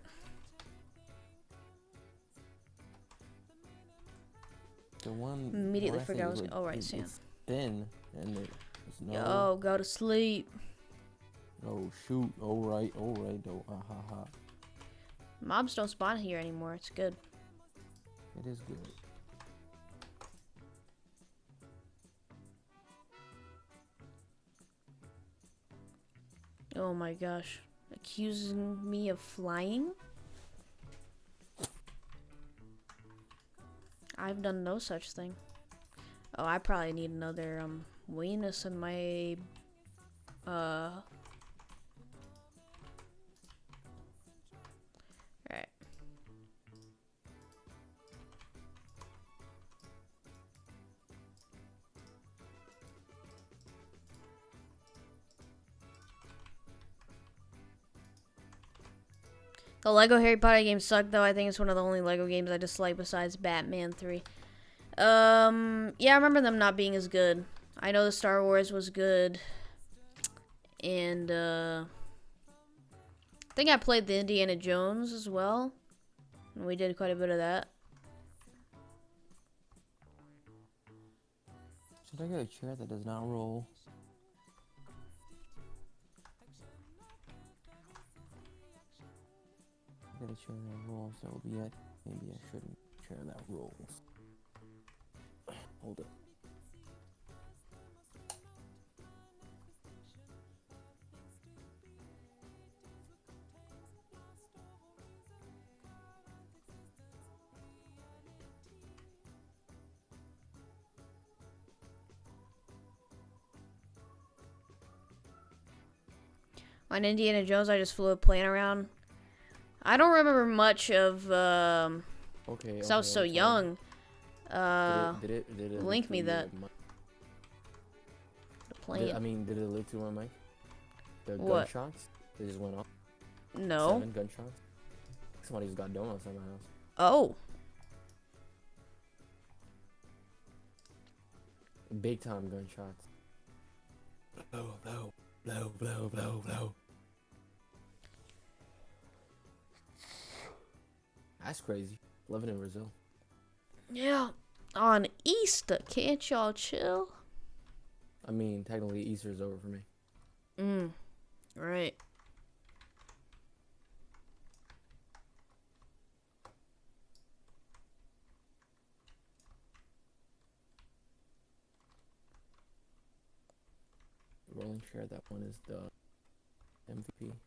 The one Immediately when I say forgot I was. like, Oh, right, it- Sam. It's thin and there's no. Yo, go to sleep. Oh shoot! Oh right! Oh right! Oh ha ha ha! Mobs don't spawn here anymore. It's good. It is good. Oh my gosh. Accusing me of flying? I've done no such thing. Oh, I probably need another um weenus in my uh Alright. The Lego Harry Potter games suck, though. I think it's one of the only Lego games I dislike besides Batman three. Um, yeah, I remember them not being as good. I know the Star Wars was good. And, uh... I think I played the Indiana Jones as well. And we did quite a bit of that. Should I get a chair that does not roll? Get a chair that rolls, that will be it. Maybe I shouldn't. Chair that rolls. Hold it. On Indiana Jones, I just flew a plane around. I don't remember much of, um... Okay. Because I was so young. Uh, did it, did it, did it link me live that. through your The mi- plane. Did, I mean, did it live through my mic? The What? gunshots? They just went off. No. Seven gunshots. Somebody just got donuts at my house. Oh. Big time gunshots. Blow, blow, blow, blow, blow, blow. That's crazy. Living in Brazil. Yeah. On Easter, can't y'all chill? I mean, technically Easter's over for me. Mm. Right. Rolling chair, that one is the M V P.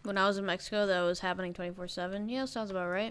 When I was in Mexico, that was happening twenty-four seven. Yeah, sounds about right.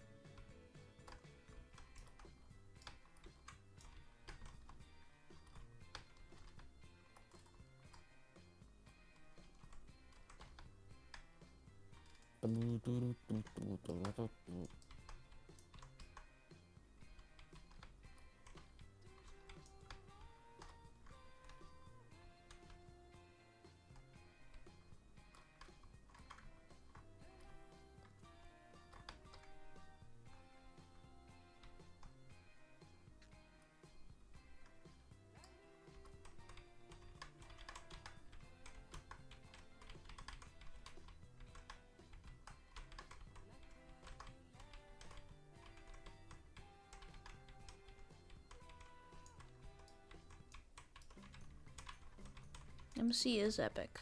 M C is epic.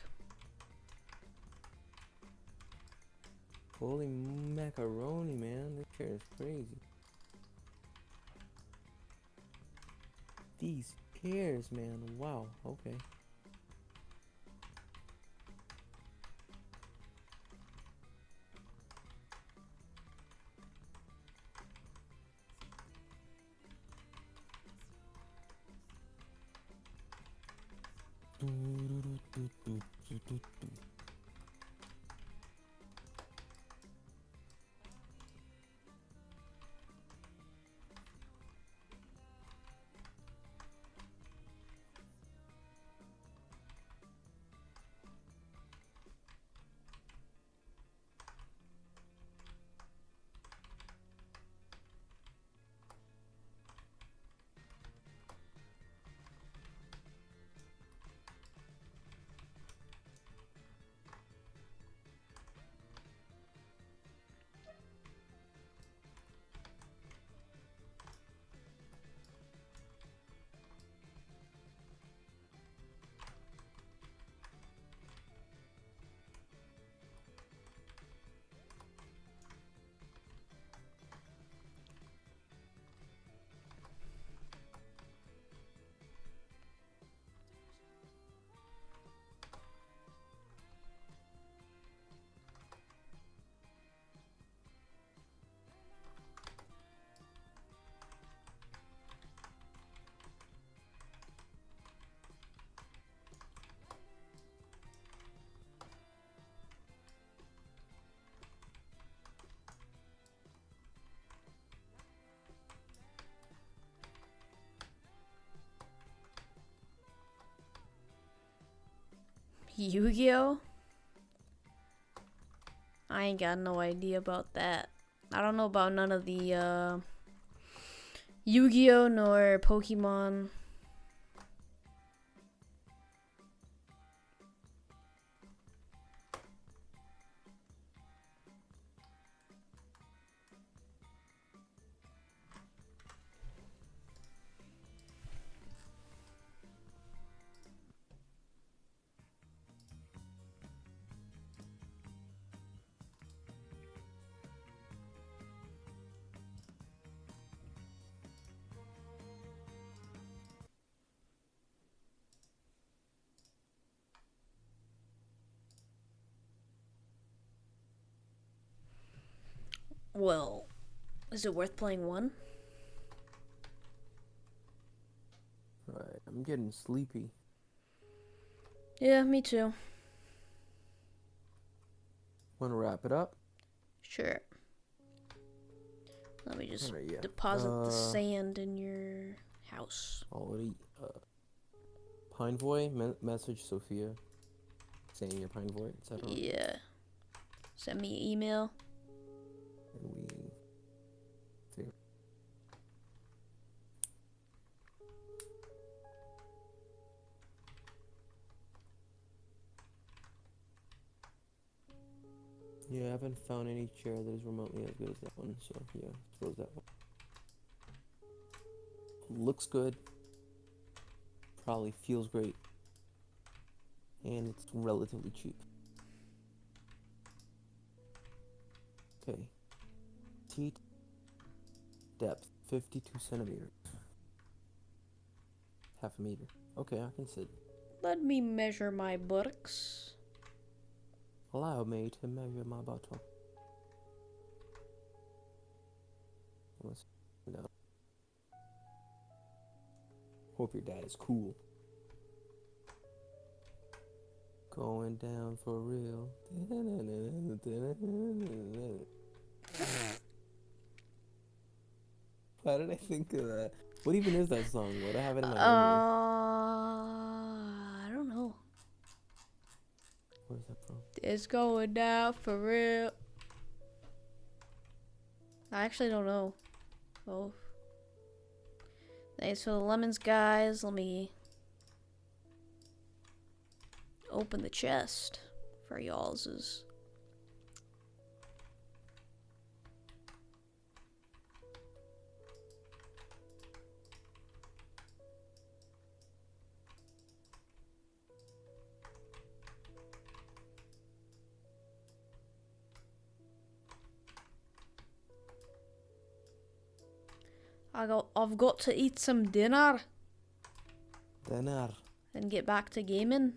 Holy macaroni, man. This chair is crazy. These chairs, man. Wow. Okay. Yu-Gi-Oh? I ain't got no idea about that. I don't know about none of the uh, Yu-Gi-Oh nor Pokemon. Well, is it worth playing one? Alright, I'm getting sleepy. Yeah, me too. Want to wrap it up? Sure. Let me just Alright, yeah. deposit Uh, the sand in your house. Already. Uh, Pineboy, me- message Sophia saying you're Pineboy, et cetera. Yeah. Send me an email. And we figure. Yeah, I haven't found any chair that is remotely as good as that one, so yeah, close that one. Looks good. Probably feels great. And it's relatively cheap. Okay. Teat depth fifty-two centimeters. Half a meter. Okay, I can sit. Let me measure my buttocks. Allow me to measure my bottle. Let's no. Hope your dad is cool. Going down for real. Why did I think of that? What even is that song? What I have it in my Uh, memory. I don't know. Where's that from? It's going down for real. I actually don't know. Oh. Thanks for the lemons, guys. Let me open the chest for y'all's. I got, I've got to eat some dinner Dinner. and get back to gaming.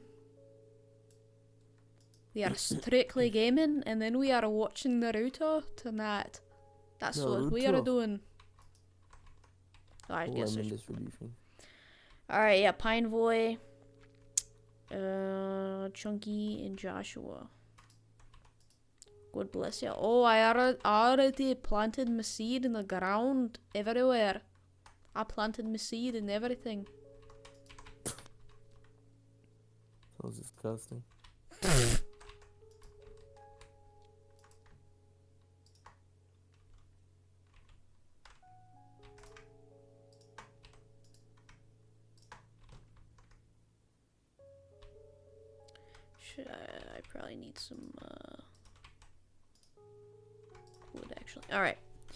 We are strictly gaming, and then we are watching Naruto tonight. That's what we are Naruto. doing. Oh, I guess I Lemon should- distribution. Alright, yeah, Pine Boy, uh, Chunky, and Joshua. God bless you. Oh, I alre- already planted my seed in the ground everywhere. I planted my seed and everything. Sounds disgusting. Should I, I probably need some uh, wood, actually. Alright.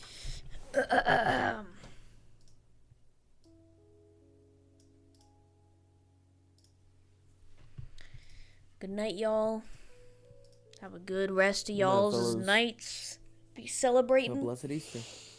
Good night, y'all. Have a good rest of night, y'all's fellas. nights. Be Have a celebrating. blessed Easter.